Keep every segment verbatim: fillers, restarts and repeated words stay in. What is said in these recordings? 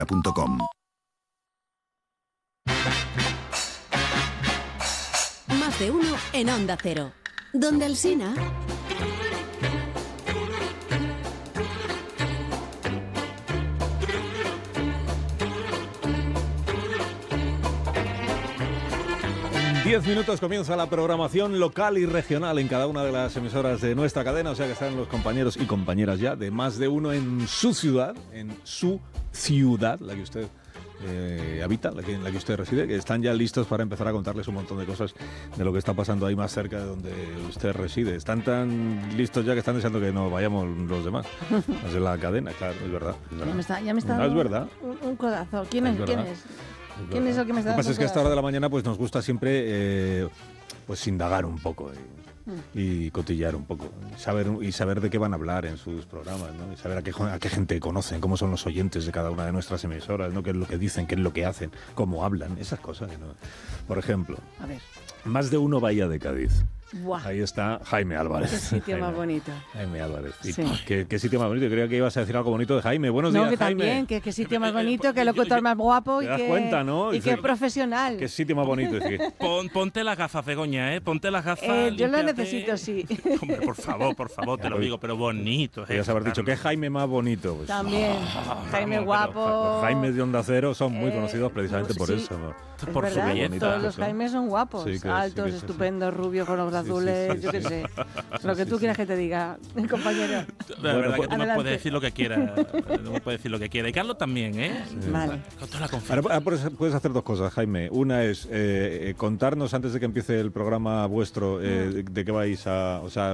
punto com. Más de uno en Onda Cero. Donde Alsina. Diez minutos comienza la programación local y regional en cada una de las emisoras de nuestra cadena, o sea que están los compañeros y compañeras ya de Más de Uno en su ciudad, en su ciudad, la que usted eh, habita, la que, en la que usted reside, que están ya listos para empezar a contarles un montón de cosas de lo que está pasando ahí más cerca de donde usted reside. Están tan listos ya que están deseando que nos vayamos los demás, los de la cadena, claro, es verdad. Es verdad. Ya me está, ya me está no, es verdad. Un, un codazo. ¿Quién es? Es ¿Quién verdad. es? ¿Quién es el que me está Lo que dando pasa es que a esta codazo? hora de la mañana pues nos gusta siempre eh, pues indagar un poco y, y cotillar un poco y saber, y saber de qué van a hablar en sus programas, ¿no? Y saber a qué, a qué gente conocen, cómo son los oyentes de cada una de nuestras emisoras, ¿no? Qué es lo que dicen, qué es lo que hacen, cómo hablan, esas cosas, ¿no? Por ejemplo, A ver. Más de Uno Bahía de Cádiz. Buah. Ahí está Jaime Álvarez. Qué sitio Jaime, más bonito. Jaime Álvarez. Y, Sí. ¿qué, qué sitio más bonito. Yo creía que ibas a decir algo bonito de Jaime. Buenos No, días, que Jaime. también, que, que sitio más bonito, que locutor más guapo y Te das que, cuenta, ¿no? y Dice, que profesional. Qué sitio más bonito. Es decir, Pon, ponte las gafas, Begoña, ¿eh? Ponte las gafas. Eh, yo lo límpiate. necesito, sí. Hombre, por favor, por favor, te lo digo, pero bonito. podrías haber dicho que Jaime más bonito. Pues, También. Jaime vamos, guapo. los Jaimes de Onda Cero son muy Eh, conocidos precisamente por sí. eso, ¿no? Es por su verdad, belleza. todos los Eso. Jaimes son guapos, Sí, que sí, altos, que sí, sí. estupendos, rubios, con ojos Sí, sí, azules, sí, yo qué sí. sé. Lo que Sí, tú sí. quieras que te diga, compañero. La Bueno, verdad pues- que tú me Adelante. puedes decir lo que quieras. Tú me puedes decir lo que quieras. Y Carlos también, ¿eh? Vale. Con toda la confianza. Ahora, ahora puedes, puedes hacer dos cosas, Jaime. Una es eh, eh, contarnos antes de que empiece el programa vuestro eh, de, de qué vais a, o sea,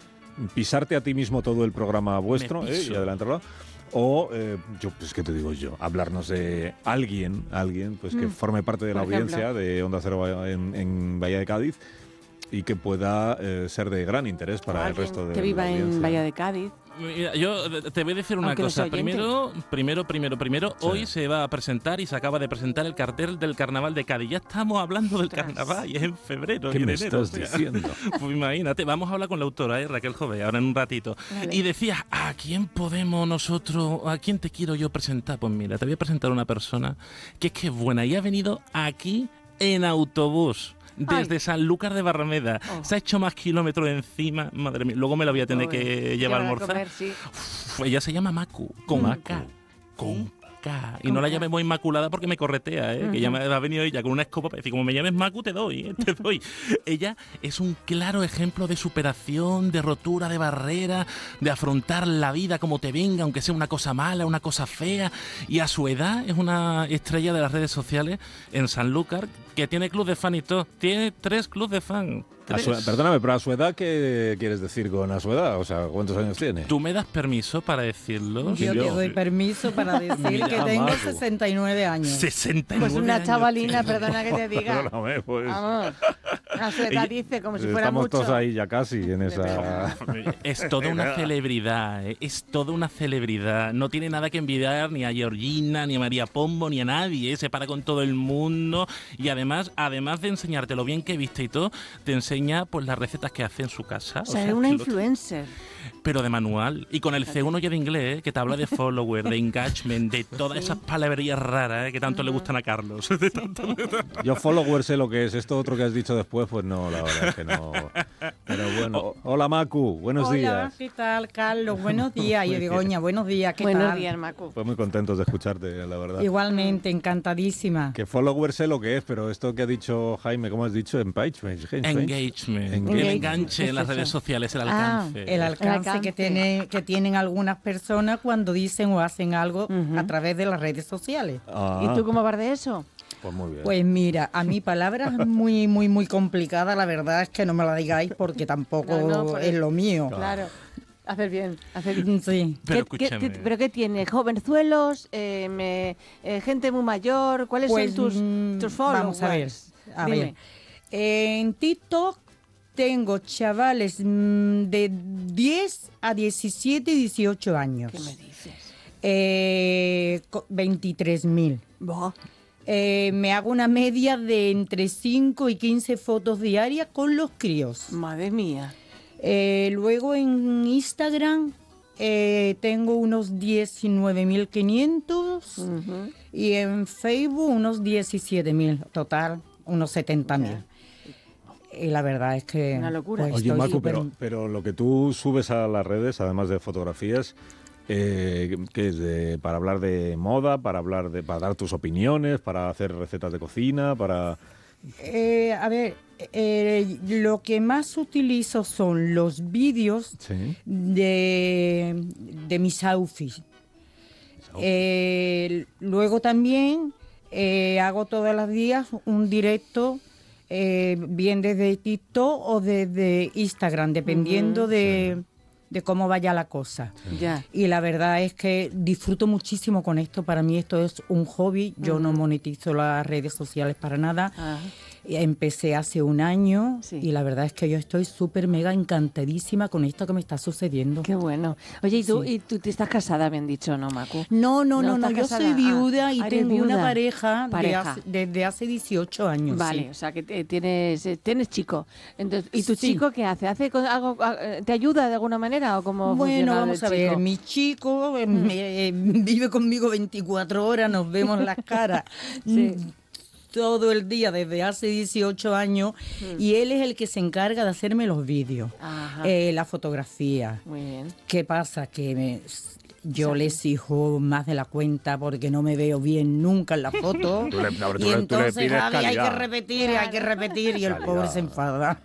pisarte a ti mismo todo el programa vuestro Me eh, piso. y adelantarlo. O, eh, yo, pues, ¿qué te digo yo? Hablarnos de alguien, alguien pues que Mm. forme parte de la Por ejemplo. audiencia de Onda Cero en, en Bahía de Cádiz y que pueda eh, ser de gran interés para el Alguien resto de que viva la en audiencia. Bahía de Cádiz. Mira, yo te voy a decir una Aunque no sea cosa. oyente. Primero, primero, primero, primero, Sí. hoy se va a presentar y se acaba de presentar el cartel del Carnaval de Cádiz. Ya estamos hablando del Ostras. carnaval y es en febrero. ¿Qué y en me enero, estás o sea. diciendo? Pues imagínate, vamos a hablar con la autora, ¿eh? Raquel Jové, ahora en un ratito. Vale. Y decías, ¿a quién podemos nosotros, a quién te quiero yo presentar? Pues mira, te voy a presentar a una persona que es que es buena y ha venido aquí en autobús. Desde Ay. Sanlúcar de Barrameda. Oh. Se ha hecho más kilómetros encima. Madre mía, luego me la voy a tener Joder. que llevar a Llevar almorzar. comer, sí. Uf, ella se llama Macu, con Macu. K. Con K. Y Con no la K. llamemos Inmaculada porque me corretea, ¿eh? Que ella me ha venido ella con una escopa para decir, como me llames Macu, te doy, ¿eh? Te doy. Ella es un claro ejemplo de superación, de rotura de barreras, de afrontar la vida como te venga, aunque sea una cosa mala, una cosa fea. Y a su edad es una estrella de las redes sociales en Sanlúcar, que tiene club de fan y todo. Tiene tres clubes de fan. A su- Tres. perdóname, pero a su edad, ¿qué quieres decir con a su edad? O sea, ¿cuántos años tiene? ¿Tú me das permiso para decirlo? Sí, Yo yo. te doy permiso para decir Mira, que tengo Macu. sesenta y nueve años. sesenta y nueve Pues una años chavalina, tiene. perdona que te diga. Perdóname, pues. Vamos. A su edad Ella- dice, como si fuera Estamos mucho. todos ahí ya casi en esa... Es toda una celebridad, ¿eh? Es toda una celebridad. No tiene nada que envidiar ni a Georgina, ni a María Pombo, ni a nadie, ¿eh? Se para con todo el mundo y además, además de enseñarte lo bien que viste y todo, te enseña pues las recetas que hace en su casa. O sea, es una lo- influencer. Pero de manual. Y con el C uno ya de inglés, ¿eh? Que te habla de follower, de engagement, de todas esas palabrerías raras, ¿eh? Que tanto le gustan a Carlos. De tanto- Yo follower sé lo que es. Esto otro que has dicho después, pues no, la verdad es que no. Pero bueno. Hola, Macu. Buenos Hola, días. ¿qué tal, Carlos? Buenos días. Y yo digo, oña, buenos días, ¿qué Buenos tal? días, Macu. Pues muy contentos de escucharte, la verdad. Igualmente, encantadísima. Que follower sé lo que es, pero esto que ha dicho Jaime, ¿cómo has dicho? Engagement. Engagement. Engagement. El enganche en las ¿Qué es redes eso? sociales, el Ah, alcance. El alcance, alcance. que, tiene, que tienen algunas personas cuando dicen o hacen algo Ujú. a través de las redes sociales. Ah, ¿Y tú cómo vas de eso? Pues muy bien. Pues mira, a mí palabras muy, muy, muy complicadas, la verdad es que no me la digáis porque tampoco No, no, por es eso. lo mío. Claro. Hacer bien, hacer bien. Sí. Pero ¿Qué- qué- escúchame. qué- ¿Pero qué tiene? ¿Jovenzuelos? Eh, me- eh, ¿Gente muy mayor? ¿Cuáles Pues, son tus, mm, tus followers? vamos a ver, a Dime. ver. En TikTok tengo chavales mm, de diez a diecisiete y dieciocho años. ¿Qué me dices? Eh, co- veintitrés mil. Buah. Eh, me hago una media de entre cinco y quince fotos diarias con los críos. Madre mía. Eh, luego en Instagram eh, tengo unos diecinueve mil quinientos Ujú. y en Facebook unos diecisiete mil, total unos setenta mil. Y la verdad es que... Una locura. pues, Oye, estoy Macu, súper- pero, pero lo que tú subes a las redes, además de fotografías, eh, ¿qué es? De, ¿para hablar de moda, para hablar de, para dar tus opiniones, para hacer recetas de cocina, para...? Eh, a ver, eh, lo que más utilizo son los vídeos Sí. de, de mis outfits. Eh, luego también eh, hago todos los días un directo, eh, bien desde TikTok o desde Instagram, dependiendo Ujú. de, de cómo vaya la cosa. Ya. Y la verdad es que disfruto muchísimo con esto. Para mí esto es un hobby. Yo no monetizo las redes sociales para nada. Ah. Empecé hace un año Sí. y la verdad es que yo estoy súper mega encantadísima con esto que me está sucediendo. Qué bueno. Oye, ¿y tú, Sí. y tú te estás casada, bien dicho, ¿no, Macu? No, no, no, no, estás yo casada. soy viuda Ah, y ah, eres tengo una viuda. pareja, de Pareja. hace- desde hace dieciocho años. Vale, sí. o sea que te- tienes eh, tienes chico. Entonces, ¿y tu Sí. chico qué hace? ¿Hace co- algo eh, te ayuda de alguna manera o cómo Bueno, funciona vamos el a ver, chico? mi chico eh, me- eh, vive conmigo veinticuatro horas, nos vemos las caras Sí. mm, todo el día desde hace dieciocho años y él es el que se encarga de hacerme los vídeos, Ajá. eh, la fotografía. Muy bien. ¿Qué pasa? Que me- yo le exijo más de la cuenta porque no me veo bien nunca en la foto. Tú le- no, pero tú y le- tú le entonces, pides Javi, hay que calidad. repetir, hay que repetir y el Calidad. pobre se enfada.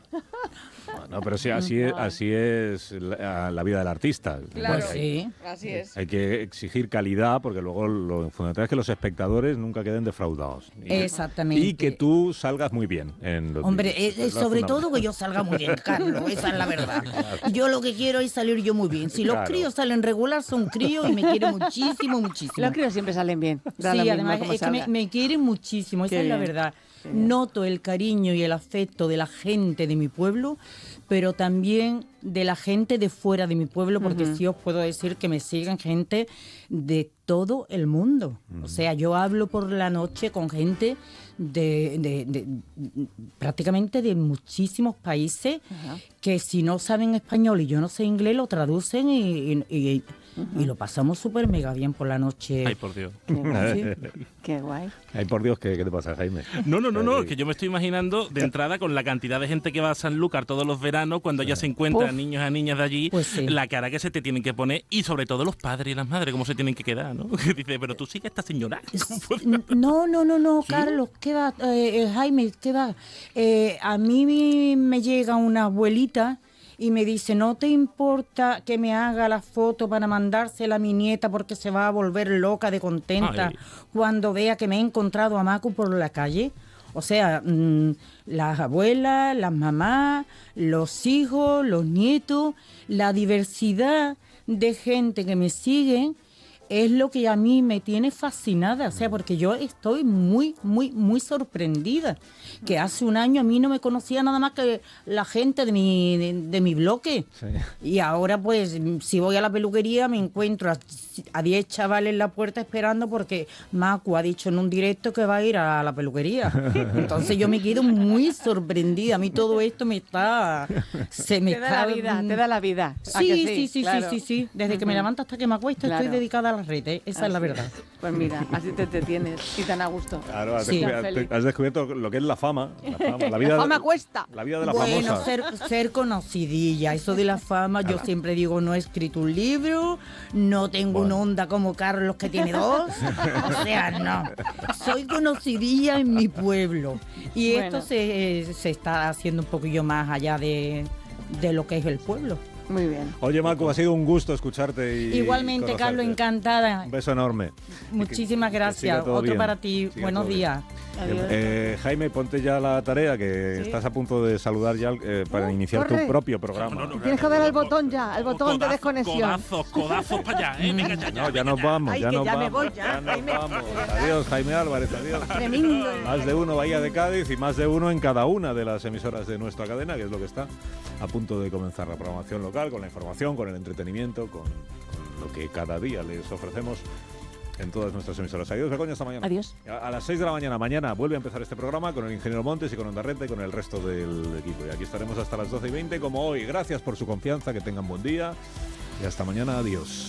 No, pero sí, así es, así es la, la vida del artista. Claro. Pues Hay, sí. Así es. hay que exigir calidad porque luego lo fundamental es que los espectadores nunca queden defraudados. Y que- Exactamente. Y que tú salgas muy bien en los Hombre, vídeos. eh, eh, Es lo sobre fundamental. todo que yo salga muy bien, Carlos, esa es la verdad. Yo lo que quiero es salir yo muy bien. Si los Claro. críos salen regular, son críos y me quieren muchísimo, muchísimo. Los críos siempre salen bien. da Sí, lo mismo además cómo es que me, salgan. me quieren muchísimo, esa Qué es la bien, verdad. qué bien. Noto el cariño y el afecto de la gente de mi pueblo, pero también de la gente de fuera de mi pueblo, porque sí os puedo decir que me siguen gente de todo el mundo. O sea, yo hablo por la noche con gente de, de- de- prácticamente de muchísimos países Ajá. que si no saben español y yo no sé inglés, lo traducen y, y- y- y lo pasamos súper mega bien por la noche. Ay, por Dios. Qué guay. Sí. Qué guay. Ay, por Dios, ¿qué, qué te pasa, Jaime? No, no, no, no, Ay. es que yo me estoy imaginando de entrada con la cantidad de gente que va a Sanlúcar todos los veranos, cuando ya se encuentran Uf. niños a niñas de allí, Pues sí. la cara que se te tienen que poner y sobre todo los padres y las madres, cómo se tienen que quedar, ¿no? Que dice, pero tú sigues esta señora. ¿Cómo puede-?" No, no, no, no, Carlos, ¿qué va? Eh, eh, Jaime, ¿qué va? Eh, a mí me llega una abuelita y me dice, ¿no te importa que me haga la foto para mandársela a mi nieta porque se va a volver loca de contenta Ay. cuando vea que me he encontrado a Macu por la calle? O sea, mm, las abuelas, las mamás, los hijos, los nietos, la diversidad de gente que me siguen es lo que a mí me tiene fascinada, o sea, porque yo estoy muy, muy, muy sorprendida, que hace un año a mí no me conocía nada más que la gente de mi, de, de mi bloque, Sí. y ahora pues si voy a la peluquería me encuentro a- a diez chavales en la puerta esperando porque Macu ha dicho en un directo que va a ir a la peluquería, entonces yo me quedo muy sorprendida, a mí todo esto me está, se me Te da está... la vida, te da la vida. ¿A Sí, que sí, sí, sí, Claro. sí, sí. Desde que me levanto hasta que me acuesto Claro. estoy dedicada a las redes. Esa es la Así verdad. Pues mira, así te entretienes y tan a gusto. Claro, has, Sí. descubierto, Tan feliz. has descubierto lo que es la fama. La, fama, la, vida, La fama cuesta. La vida de la Bueno, famosa. ser, ser conocidilla, eso de la fama, yo siempre digo, no he escrito un libro, no tengo Bueno. una onda como Carlos que tiene dos, o sea, no. Soy conocidilla en mi pueblo. Y Bueno. esto se, se está haciendo un poquillo más allá de, de lo que es el pueblo. Muy bien. Oye, Macu, ha sido un gusto escucharte. Y Igualmente, conocerte. Carlos, encantada. Un beso enorme. Muchísimas que siga gracias. todo Otro bien. para ti. Siga Buenos todo bien. días. Adiós. Eh, Jaime, ponte ya la tarea, que Sí. estás a punto de saludar ya eh, para Uh, iniciar corre. tu propio programa. Tienes que dar el botón ya, el botón de Codazos, desconexión. Codazos, codazos para allá, ¿eh? Venga, ya, ya, No, ya venga, nos vamos, Ay, ya que nos ya me vamos. voy ya, nos Jaime. vamos. Adiós, Jaime Álvarez, adiós. Tremendo. Más de uno Bahía de Cádiz y más de uno en cada una de las emisoras de nuestra cadena, que es lo que está a punto de comenzar la programación local, con la información, con el entretenimiento, con, con lo que cada día les ofrecemos en todas nuestras emisoras. Adiós, Begoña, hasta mañana. Adiós. A, a las seis de la mañana, mañana, vuelve a empezar este programa con el ingeniero Montes y con Onda Renta y con el resto del equipo. Y aquí estaremos hasta las doce y veinte, como hoy. Gracias por su confianza, que tengan buen día Y hasta mañana, adiós.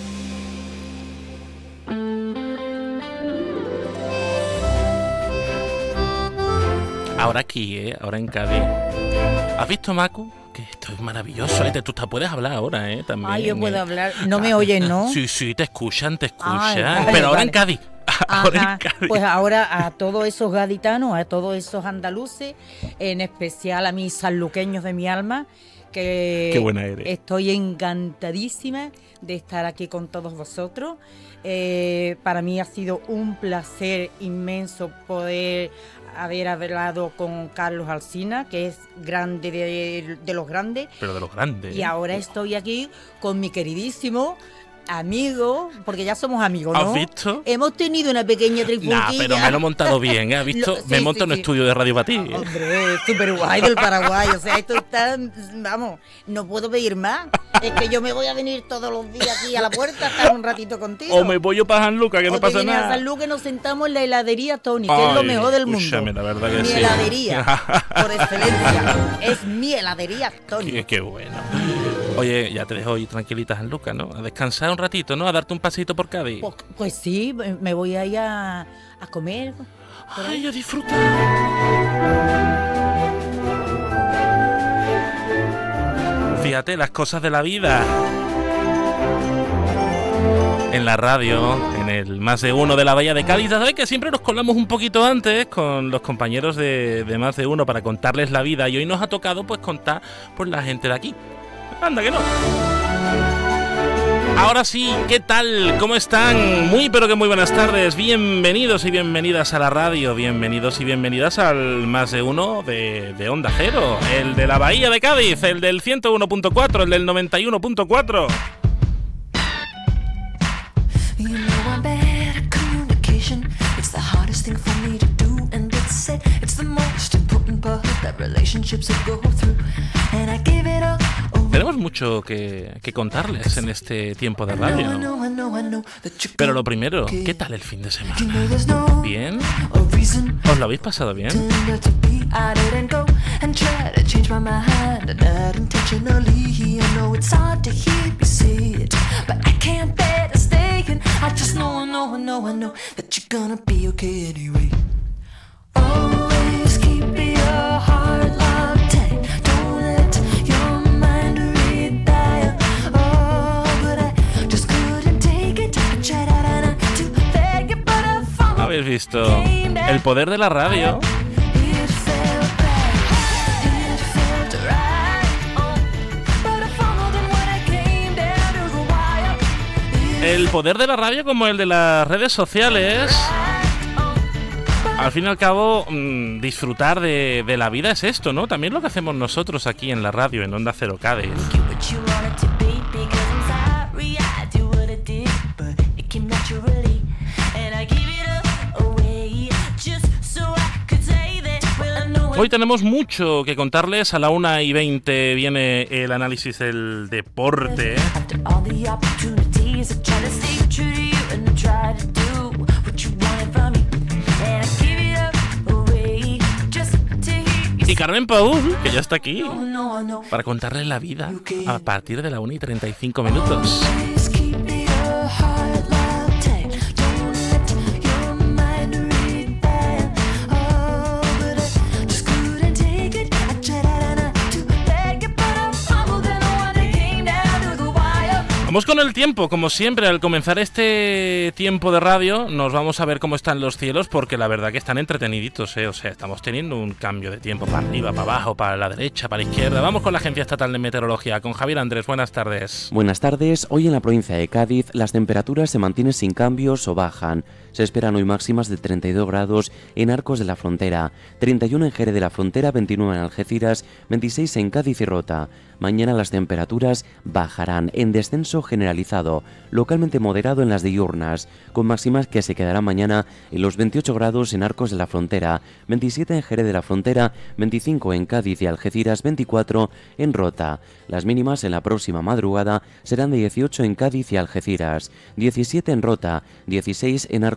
Ahora aquí, ¿eh? Ahora en Cádiz. ¿Has visto, Macu? Que esto es maravilloso, ¿eh? Tú te puedes hablar ahora, ¿eh? También. Ay, yo puedo ¿eh? hablar. No me oyen, ¿no? Sí, sí, te escuchan, te escuchan. Ay, vale, Pero ahora vale. en Cádiz. Ahora Ajá, en Cádiz. pues ahora a todos esos gaditanos, a todos esos andaluces, en especial a mis sanluqueños de mi alma, que Qué buena eres. estoy encantadísima de estar aquí con todos vosotros. Eh, para mí ha sido un placer inmenso poder haber hablado con Carlos Alsina, que es grande de, de los grandes. Pero de los grandes. Y ahora estoy aquí con mi queridísimo amigo, porque ya somos amigos, ¿no? ¿Has visto? Hemos tenido una pequeña trifulquilla. Nah, pero me lo he montado bien, ¿eh? ¿Has visto? Lo- sí, me monto sí, en un sí. estudio de radio para ti. ¿eh? Hombre, súper guay del Paraguay. O sea, esto está... Vamos, no puedo pedir más. Es que yo me voy a venir todos los días aquí a la puerta a estar un ratito contigo. O me voy yo para San Lucas, que O no te pasa vienes nada. a San Lucas y nos sentamos en la heladería Tony, que es lo Ay, mejor del mundo. escúchame, la verdad que mi sí. heladería, por excelencia. Es mi heladería Tony. Qué, qué bueno. Oye, ya te dejo ir tranquilita San Lucas, ¿no? A descansar un ratito, ¿no? A darte un pasito por Cádiz. Pues, pues sí, me voy a ir a, a comer. por ahí. Ay, a disfrutar. Fíjate, las cosas de la vida. En la radio, en el Más de Uno de la Bahía de Cádiz. ¿Sabes que siempre nos colamos un poquito antes con los compañeros de, de Más de Uno para contarles la vida? Y hoy nos ha tocado pues contar por la gente de aquí. Anda que no. Ahora sí, ¿qué tal? ¿Cómo están? Muy pero que muy buenas tardes. Bienvenidos y bienvenidas a la radio. Bienvenidos y bienvenidas al Más de Uno de, de Onda Cero. El de la Bahía de Cádiz, el del ciento uno punto cuatro, el del noventa y uno punto cuatro. You know I'm bad at communication. It's the hardest thing for me to do, and it's said it's the most important part that relationships will go through. And I give it all over. Tenemos mucho que, que contarles en este tiempo de I know, I radio. know, I know, I know that you Pero got lo primero, okay. ¿qué tal el fin de You semana? know there's no ¿Bien? a reason ¿Os lo habéis pasado bien? tender to be. I didn't go and try to change my mind, and not intentionally. I know it's hard to hear you say it, but I can't bear to stay. And I just know, I know, I know, I know that you're gonna be okay anyway. Always keep your heart locked tight. Don't let your mind retire. Oh, but I just couldn't take it. I tried out and I to beg it, but I found ¿Habéis visto el poder de la radio? it felt bad. It felt right. Oh, but I found it when I came down to the wire. It El poder de la radio como el de las redes sociales. Al fin y al cabo, mmm, disfrutar de, de la vida es esto, ¿no? También lo que hacemos nosotros aquí en la radio, en Onda Cero Cádiz. you what you wanted to be, because I'm sorry I do what I did, but it came naturally, and I give it up away just so I could say that. Well, I know Hoy tenemos mucho que contarles. A la una y veinte viene el análisis del deporte. after all the opportunities, I try to stay true to you and I try to do what you wanted from me, and I give it up away just to hear you Y Carmen Paúl, que ya está aquí, say, oh, no, I know. para contarles la vida a partir de la una y treinta y cinco minutos. Always keep your heart locked tight. Don't let your mind retire. Oh, but I just couldn't take it. I tried out and I to beg it, but I fumbled and when it came down to the wire. Vamos con el tiempo, como siempre, al comenzar este tiempo de radio, nos vamos a ver cómo están los cielos, porque la verdad que están entreteniditos, ¿eh? O sea, estamos teniendo un cambio de tiempo para arriba, para abajo, para la derecha, para la izquierda. Vamos con la Agencia Estatal de Meteorología, con Javier Andrés. Buenas tardes. Buenas tardes. Hoy en la provincia de Cádiz las temperaturas se mantienen sin cambios o bajan. Se esperan hoy máximas de treinta y dos grados en Arcos de la Frontera, treinta y uno en Jerez de la Frontera, veintinueve en Algeciras, veintiséis en Cádiz y Rota. Mañana las temperaturas bajarán en descenso generalizado, localmente moderado en las diurnas, con máximas que se quedarán mañana en los veintiocho grados en Arcos de la Frontera, veintisiete en Jerez de la Frontera, veinticinco en Cádiz y Algeciras, veinticuatro en Rota. Las mínimas en la próxima madrugada serán de dieciocho en Cádiz y Algeciras, diecisiete en Rota, dieciséis en Arcos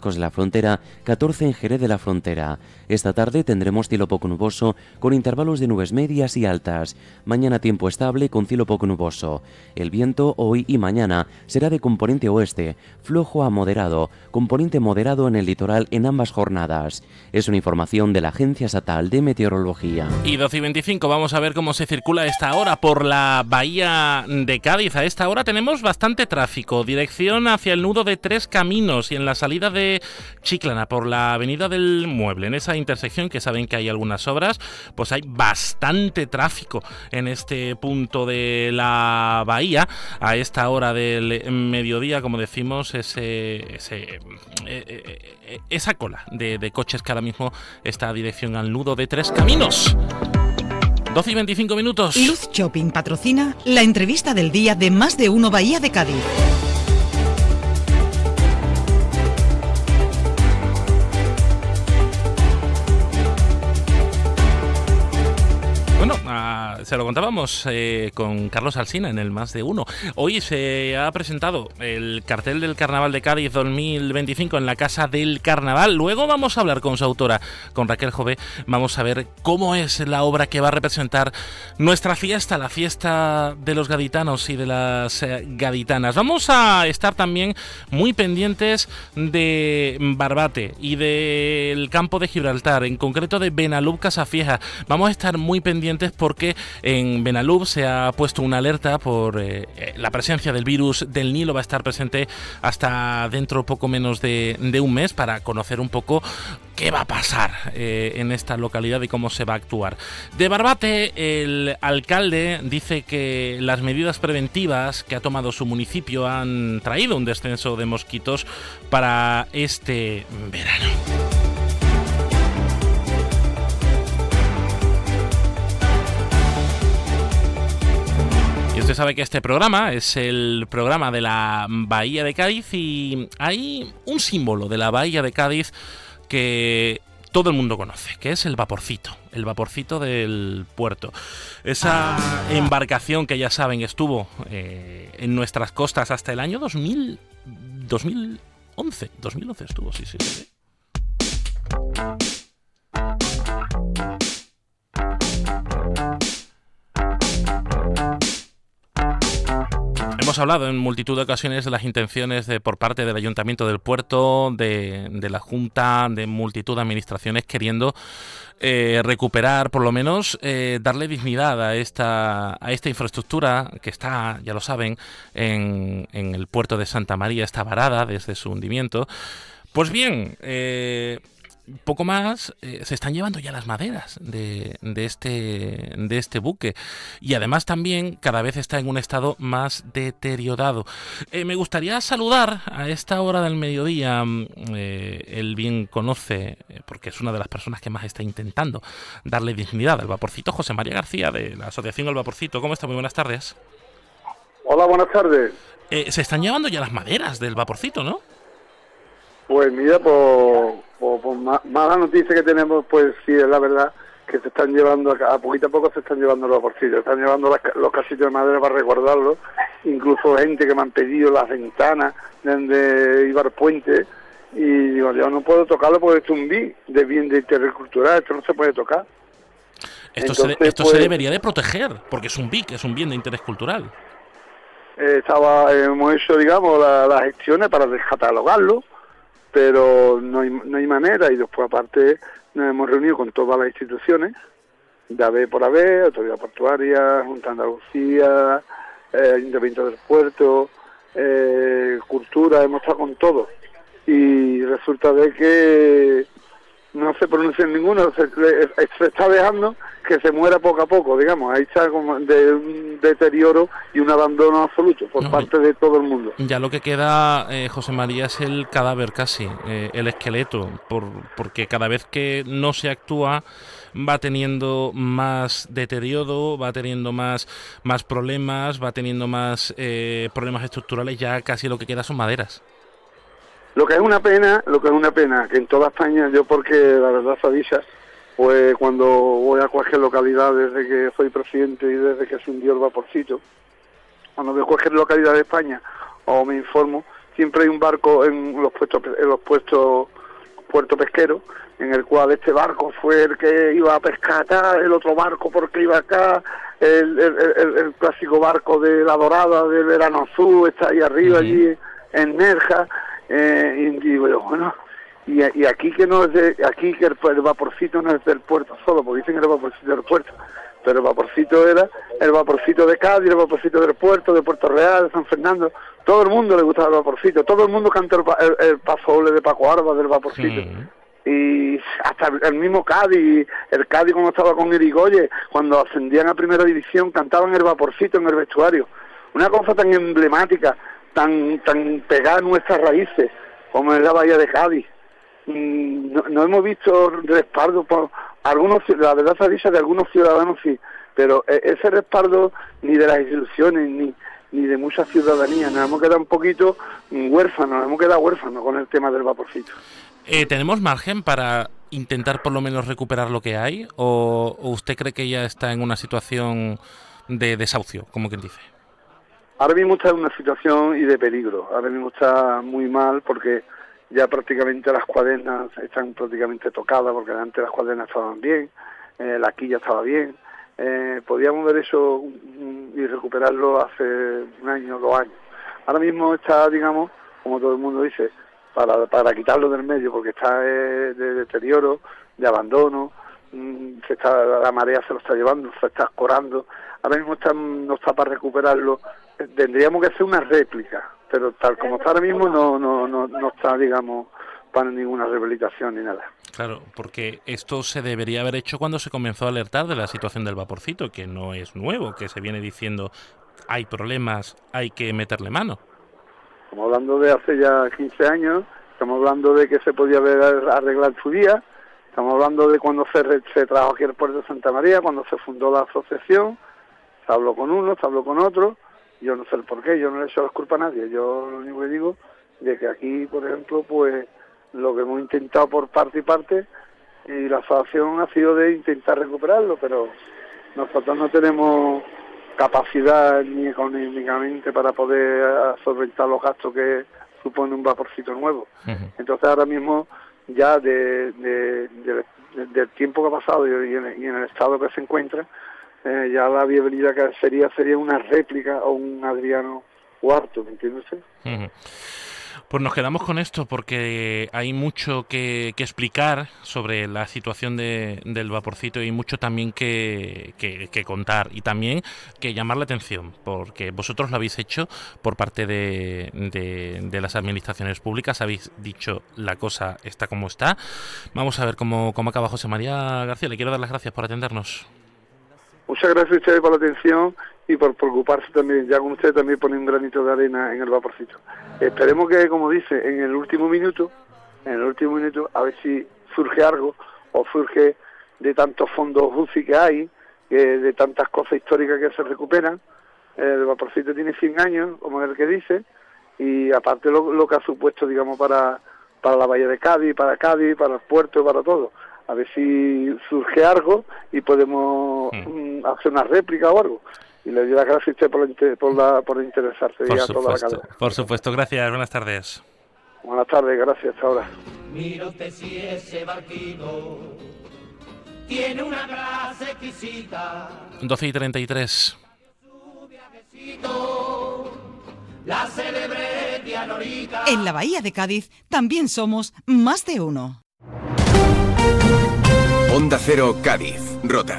Arcos de la Frontera, catorce en Jerez de la Frontera. Esta tarde tendremos cielo poco nuboso con intervalos de nubes medias y altas. Mañana tiempo estable con cielo poco nuboso. El viento hoy y mañana será de componente oeste, flojo a moderado, componente moderado en el litoral en ambas jornadas. Es una información de la Agencia Estatal de Meteorología. Y doce y veinticinco, vamos a ver cómo se circula a esta hora por la bahía de Cádiz. A esta hora tenemos bastante tráfico, dirección hacia el nudo de Tres Caminos y en la salida de Chiclana por la avenida del Mueble. En esa intersección, que saben que hay algunas obras, pues hay bastante tráfico en este punto de la bahía. A esta hora del mediodía, como decimos, ese, ese, eh, esa cola de, de coches que ahora mismo está a dirección al nudo de Tres Caminos. doce y veinticinco minutos. Luz Shopping patrocina la entrevista del día de Más de Uno Bahía de Cádiz. Bueno, uh, se lo contábamos eh, con Carlos Alsina en el Más de Uno. Hoy se ha presentado el cartel del Carnaval de Cádiz dos mil veinticinco en la Casa del Carnaval. Luego vamos a hablar con su autora, con Raquel Jové. Vamos a ver cómo es la obra que va a representar nuestra fiesta, la fiesta de los gaditanos y de las eh, gaditanas. Vamos a estar también muy pendientes de Barbate y del campo de Gibraltar, en concreto de Benalub Casafieja. Vamos a estar muy pendientes porque en Benalub se ha puesto una alerta por eh, la presencia del virus del Nilo. Va a estar presente hasta dentro poco menos de, de un mes para conocer un poco qué va a pasar eh, en esta localidad y cómo se va a actuar. De Barbate, el alcalde dice que las medidas preventivas que ha tomado su municipio han traído un descenso de mosquitos para este verano. Y usted sabe que este programa es el programa de la Bahía de Cádiz y hay un símbolo de la Bahía de Cádiz que todo el mundo conoce, que es el vaporcito, el vaporcito del puerto. Esa embarcación que ya saben estuvo eh, en nuestras costas hasta el año dos mil, dos mil once, dos mil once estuvo, sí, sí, sí. Hemos hablado en multitud de ocasiones de las intenciones de, por parte del Ayuntamiento del Puerto, de, de la Junta, de multitud de administraciones queriendo eh, recuperar, por lo menos, eh, darle dignidad a esta, a esta infraestructura que está, ya lo saben, en, en el puerto de Santa María, está varada desde su hundimiento. Pues bien, eh, poco más, eh, se están llevando ya las maderas de, de, este, de este buque y además también cada vez está en un estado más deteriorado. Eh, me gustaría saludar a esta hora del mediodía, eh, él bien conoce, eh, porque es una de las personas que más está intentando darle dignidad al vaporcito, José María García de la Asociación El Vaporcito. ¿Cómo está? Muy buenas tardes. Hola, buenas tardes. Eh, se están llevando ya las maderas del vaporcito, ¿no? Pues mira, por, por, por mala noticia que tenemos, pues sí, es la verdad que se están llevando, a poquito a poco se están llevando los vaporcitos, están llevando las, los casitos de madera para resguardarlos, incluso gente que me han pedido las ventanas donde iba el puente, y digo, yo no puedo tocarlo porque esto es un bien de bien de interés cultural, esto no se puede tocar. Esto, Entonces, se, esto pues, se debería de proteger, porque es un B I C, es un bien de interés cultural. Eh, estaba, eh, hemos hecho, digamos, las la gestiones para descatalogarlo, pero no hay, no hay manera, y después aparte nos hemos reunido con todas las instituciones, de A B por A B, Autoridad Portuaria, Junta de Andalucía, eh, Ayuntamiento del Puerto, eh, Cultura, hemos estado con todo, y resulta de que no se pronuncia ninguno, se, se está dejando que se muera poco a poco, digamos, ahí está como de un deterioro y un abandono absoluto por no, parte de todo el mundo. Ya lo que queda, eh, José María, es el cadáver casi, eh, el esqueleto, por, porque cada vez que no se actúa va teniendo más deterioro, va teniendo más, más problemas, va teniendo más eh, problemas estructurales, ya casi lo que queda son maderas. Lo que es una pena, lo que es una pena, que en toda España, yo porque la verdad Sadisha, pues cuando voy a cualquier localidad desde que soy presidente y desde que se hundió el vaporcito, cuando veo cualquier localidad de España o me informo, siempre hay un barco en los puestos en los puestos puertos pesqueros, en el cual este barco fue el que iba a pescar acá, el otro barco porque iba acá, el, el, el, el clásico barco de la Dorada, del Verano Azul, está ahí arriba, uh-huh. allí en Nerja, eh, y digo yo, bueno, y, y aquí que no es de, aquí que el, el vaporcito no es del puerto solo, porque dicen que el vaporcito del puerto, pero el vaporcito era el vaporcito de Cádiz, el vaporcito del puerto, de Puerto Real, de San Fernando. Todo el mundo le gustaba el vaporcito, todo el mundo canta el, el, el paso doble de Paco Arba del vaporcito. Sí. Y hasta el, el mismo Cádiz, el Cádiz cuando estaba con Irigoyen, cuando ascendían a primera división, cantaban el vaporcito en el vestuario. Una cosa tan emblemática, tan tan pegada a nuestras raíces, como es la Bahía de Cádiz. No, no hemos visto respaldo por algunos, la verdad se dice de algunos ciudadanos sí, pero ese respaldo ni de las instituciones ni ni de mucha ciudadanía. Nos hemos quedado un poquito huérfanos, nos hemos quedado huérfanos con el tema del vaporcito. Eh, ¿Tenemos margen para intentar por lo menos recuperar lo que hay? ¿O, o usted cree que ya está en una situación de desahucio, como quien dice? Ahora mismo está en una situación y de peligro. Ahora mismo está muy mal porque ya prácticamente las cuadernas están prácticamente tocadas, porque antes las cuadernas estaban bien, eh, la quilla estaba bien. Eh, podíamos ver eso y recuperarlo hace un año, dos años. Ahora mismo está, digamos, como todo el mundo dice, para para quitarlo del medio, porque está de, de deterioro, de abandono, mmm, se está, la marea se lo está llevando, se está escorando. Ahora mismo está, no está para recuperarlo. Tendríamos que hacer una réplica, pero tal como está ahora mismo no no no, no está, digamos, para ninguna rehabilitación ni nada. Claro, porque esto se debería haber hecho cuando se comenzó a alertar de la situación del vaporcito, que no es nuevo, que se viene diciendo hay problemas, hay que meterle mano. Estamos hablando de hace ya quince años, estamos hablando de que se podía haber arreglado su día, estamos hablando de cuando se, se trabajó aquí el puerto de Santa María, cuando se fundó la asociación, se habló con uno, se habló con otro, yo no sé el porqué, yo no le echo las culpas a nadie, yo lo único que digo es que aquí, por ejemplo, pues lo que hemos intentado por parte y parte, y la asociación ha sido de intentar recuperarlo, pero nosotros no tenemos capacidad ni económicamente para poder solventar los gastos que supone un vaporcito nuevo. Uh-huh. Entonces ahora mismo ya de, de, de, de, del tiempo que ha pasado y en, y en el estado que se encuentra, eh, ya la viabilidad que sería sería una réplica o un Adriano Cuarto, ¿me entiendes? Uh-huh. Pues nos quedamos con esto porque hay mucho que, que explicar sobre la situación de, del vaporcito y mucho también que, que, que contar y también que llamar la atención, porque vosotros lo habéis hecho por parte de, de, de las administraciones públicas, habéis dicho la cosa está como está. Vamos a ver cómo, cómo acaba José María García. Le quiero dar las gracias por atendernos. Muchas gracias a ustedes por la atención y por preocuparse también, ya con ustedes también ponen un granito de arena en el vaporcito. Esperemos que, como dice, en el último minuto, en el último minuto, a ver si surge algo, o surge de tantos fondos U C I que hay, que de tantas cosas históricas que se recuperan. El vaporcito tiene cien años, como es el que dice, y aparte lo, lo que ha supuesto, digamos, para, para la Bahía de Cádiz, para Cádiz, para el puerto, para todo. A ver si surge algo y podemos mm. hacer una réplica o algo. Y le doy las gracias a usted por, la, por, la, por interesarse por y a supuesto, toda la cadena. Por supuesto, gracias, buenas tardes. Buenas tardes, gracias, hasta ahora. Mira usted si ese barquito tiene una clase exquisita. doce y treinta y tres. La célebre Dianorica. En la Bahía de Cádiz también somos más de uno. Onda Cero Cádiz, Rota.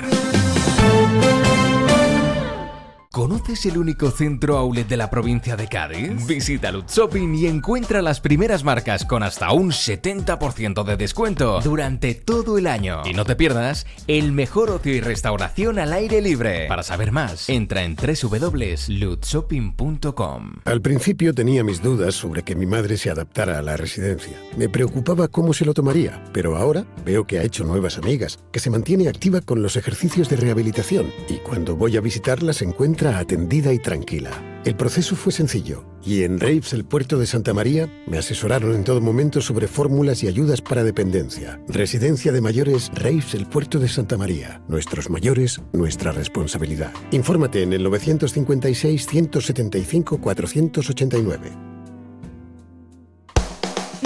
¿Conoces el único centro outlet de la provincia de Cádiz? Visita Lutz Shopping y encuentra las primeras marcas con hasta un setenta por ciento de descuento durante todo el año. Y no te pierdas el mejor ocio y restauración al aire libre. Para saber más, entra en doble u doble u doble u punto lutz shopping punto com. Al principio tenía mis dudas sobre que mi madre se adaptara a la residencia. Me preocupaba cómo se lo tomaría, pero ahora veo que ha hecho nuevas amigas, que se mantiene activa con los ejercicios de rehabilitación y cuando voy a visitarla se encuentra atendida y tranquila. El proceso fue sencillo y en Reifs, el puerto de Santa María, me asesoraron en todo momento sobre fórmulas y ayudas para dependencia. Residencia de mayores Reifs, el puerto de Santa María. Nuestros mayores, nuestra responsabilidad. Infórmate en el nueve cinco seis, uno siete cinco, cuatro ocho nueve.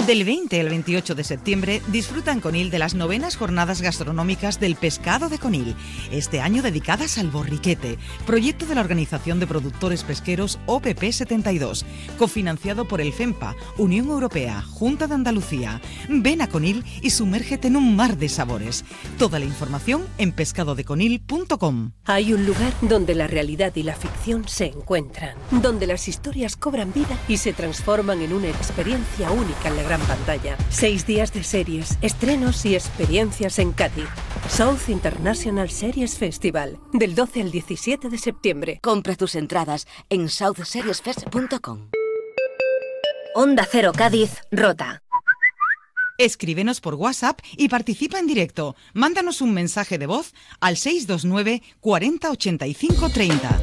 Del veinte al veintiocho de septiembre disfruta en Conil de las novenas jornadas gastronómicas del pescado de Conil, este año dedicadas al borriquete, proyecto de la Organización de Productores Pesqueros O P P setenta y dos, cofinanciado por el FEMPA, Unión Europea, Junta de Andalucía. Ven a Conil y sumérgete en un mar de sabores. Toda la información en pescado de conil punto com. Hay un lugar donde la realidad y la ficción se encuentran, donde las historias cobran vida y se transforman en una experiencia única en la gran pantalla. Seis días de series, estrenos y experiencias en Cádiz. South International Series Festival, del doce al diecisiete de septiembre. Compra tus entradas en south series fest punto com. Onda Cero Cádiz, Rota. Escríbenos por WhatsApp y participa en directo. Mándanos un mensaje de voz al seis dos nueve cuarenta ochenta y cinco treinta.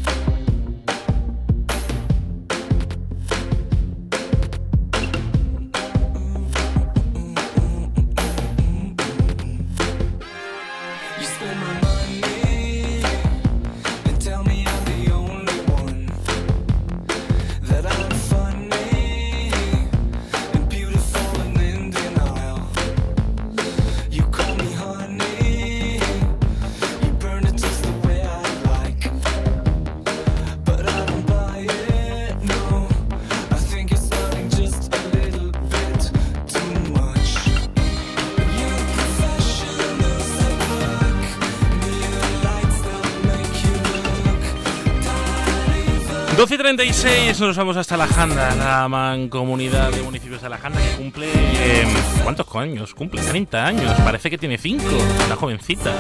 doce y treinta y seis, nos vamos hasta la Janda, la mancomunidad de municipios de la Janda, que cumple... Eh, ¿Cuántos años? Cumple treinta años, parece que tiene cinco, una jovencita.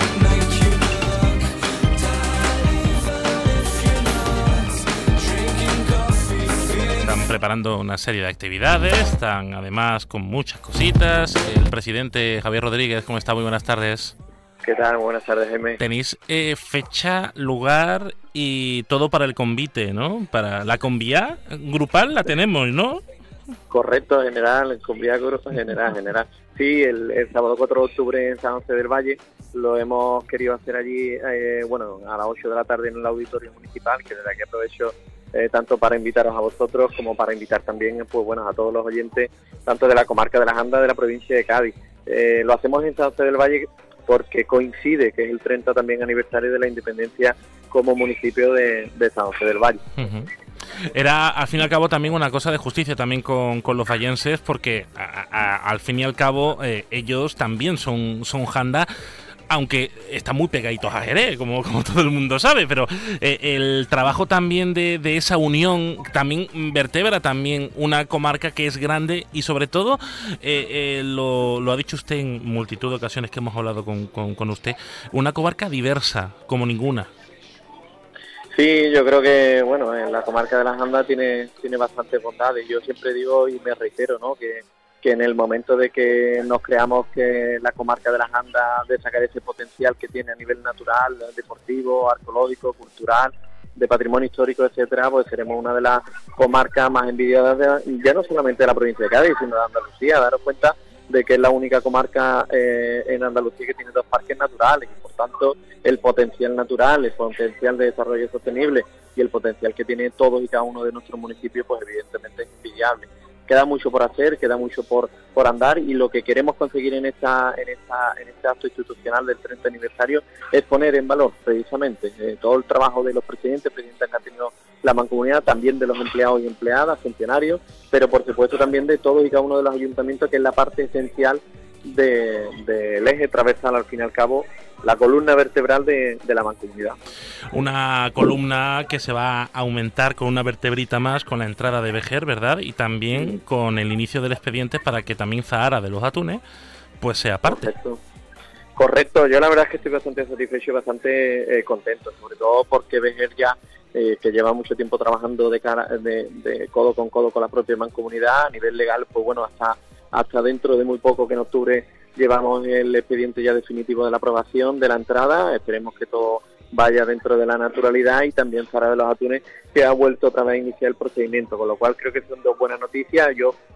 Están preparando una serie de actividades, están además con muchas cositas. El presidente Javier Rodríguez, ¿cómo está? Muy buenas tardes. ¿Qué tal? Buenas tardes, Jaime. Tenéis eh, fecha, lugar y todo para el convite, ¿no? Para la convía grupal la tenemos, ¿no? Correcto, general, convía grupal general, general. Sí, el, el sábado cuatro de octubre en San José del Valle lo hemos querido hacer allí, eh, bueno, a las ocho de la tarde en el auditorio municipal, que desde aquí aprovecho eh, tanto para invitaros a vosotros como para invitar también, pues bueno, a todos los oyentes, tanto de la comarca de la Janda de la provincia de Cádiz. Eh, lo hacemos en San José del Valle porque coincide que es el treinta también aniversario de la independencia como municipio de, de San José del Valle. Uh-huh. Era, al fin y al cabo, también una cosa de justicia también con, con los vallenses, porque a, a, al fin y al cabo eh, ellos también son, son Janda, aunque están muy pegaditos a Jerez, como, como todo el mundo sabe, pero eh, el trabajo también de, de esa unión también vertebra también una comarca que es grande y sobre todo, eh, eh, lo, lo ha dicho usted en multitud de ocasiones que hemos hablado con, con, con usted, una comarca diversa como ninguna. Sí, yo creo que, bueno, en la comarca de la Janda tiene, tiene bastantes bondades. Yo siempre digo y me reitero, ¿no?, que que en el momento de que nos creamos que la comarca de la Janda, de sacar ese potencial que tiene a nivel natural, deportivo, arqueológico, cultural, de patrimonio histórico, etcétera, pues seremos una de las comarcas más envidiadas de, ya no solamente de la provincia de Cádiz, sino de Andalucía. Daros cuenta de que es la única comarca eh, en Andalucía que tiene dos parques naturales y por tanto el potencial natural, el potencial de desarrollo sostenible y el potencial que tiene todos y cada uno de nuestros municipios, pues evidentemente es envidiable. Queda mucho por hacer, queda mucho por por andar y lo que queremos conseguir en esta en esta en este acto institucional del treinta aniversario es poner en valor precisamente eh, todo el trabajo de los presidentes, presidentes que ha tenido la mancomunidad, también de los empleados y empleadas, funcionarios, pero por supuesto también de todos y cada uno de los ayuntamientos, que es la parte esencial de, del eje transversal, al fin y al cabo, la columna vertebral de, de la mancomunidad. Una columna que se va a aumentar con una vertebrita más con la entrada de Vejer, ¿verdad? Y también sí, con el inicio del expediente para que también Zahara de los Atunes pues sea parte. Correcto. Correcto, yo la verdad es que estoy bastante satisfecho y bastante eh, contento, sobre todo porque Vejer ya, eh, que lleva mucho tiempo trabajando de, cara, de, de codo con codo con la propia mancomunidad, a nivel legal, pues bueno, hasta, hasta dentro de muy poco, que en octubre llevamos el expediente ya definitivo de la aprobación de la entrada. Esperemos que todo vaya dentro de la naturalidad, y también Zahara de los Atunes, que ha vuelto otra vez a iniciar el procedimiento, con lo cual creo que son dos buenas noticias. Yo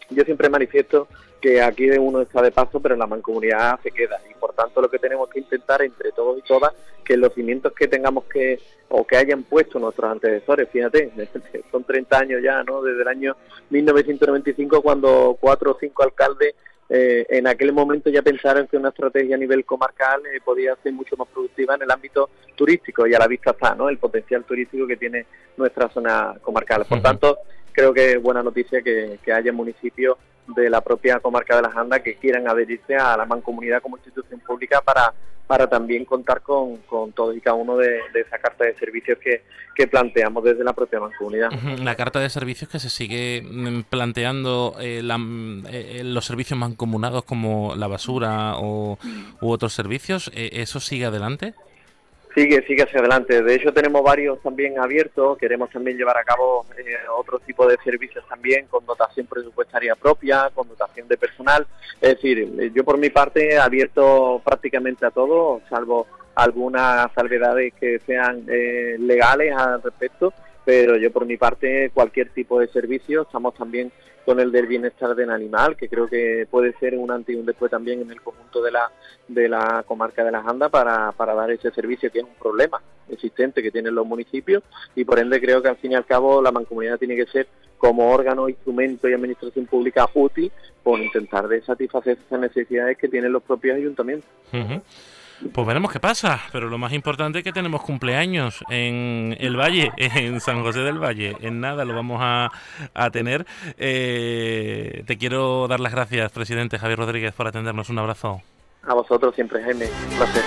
yo siempre manifiesto que aquí uno está de paso, pero la mancomunidad se queda, y por tanto lo que tenemos que intentar entre todos y todas, que los cimientos que tengamos que, o que hayan puesto nuestros antecesores, fíjate, son treinta años ya, ¿no? Desde el año mil novecientos noventa y cinco, cuando cuatro o cinco alcaldes eh, en aquel momento ya pensaron que una estrategia a nivel comarcal eh, podía ser mucho más productiva en el ámbito turístico, y a la vista está, ¿no?, el potencial turístico que tiene nuestra zona comarcal. Por tanto, creo que es buena noticia que, que haya municipios de la propia comarca de las Andas que quieran adherirse a la mancomunidad como institución pública para para también contar con, con todos y cada uno de, de esa carta de servicios que, que planteamos desde la propia mancomunidad. La carta de servicios que se sigue planteando, eh, la, eh, los servicios mancomunados como la basura o u otros servicios, eh, ¿eso sigue adelante? Sigue, sigue hacia adelante. De hecho, tenemos varios también abiertos. Queremos también llevar a cabo eh, otro tipo de servicios también, con dotación presupuestaria propia, con dotación de personal. Es decir, yo por mi parte he abierto prácticamente a todo, salvo algunas salvedades que sean eh, legales al respecto, pero yo por mi parte cualquier tipo de servicio. Estamos también con el del bienestar del animal, que creo que puede ser un antes y un después también en el conjunto de la de la comarca de las Andas para, para dar ese servicio, que es un problema existente que tienen los municipios, y por ende creo que al fin y al cabo la mancomunidad tiene que ser como órgano, instrumento y administración pública útil por intentar de satisfacer esas necesidades que tienen los propios ayuntamientos. Uh-huh. Pues veremos qué pasa, pero lo más importante es que tenemos cumpleaños en el Valle, en San José del Valle. En nada lo vamos a, a tener. Eh, te quiero dar las gracias, presidente Javier Rodríguez, por atendernos. Un abrazo. A vosotros siempre, Jaime. Un placer.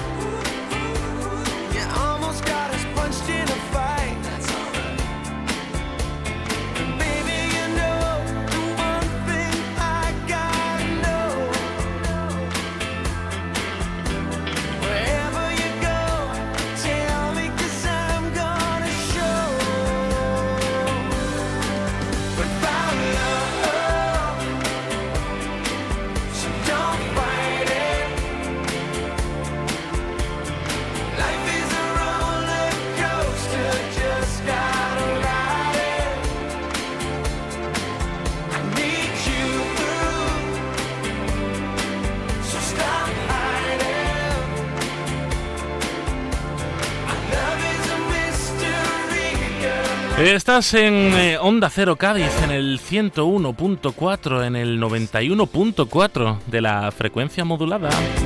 Estás en eh, Onda Cero Cádiz, en el ciento uno punto cuatro, en el noventa y uno punto cuatro de la frecuencia modulada.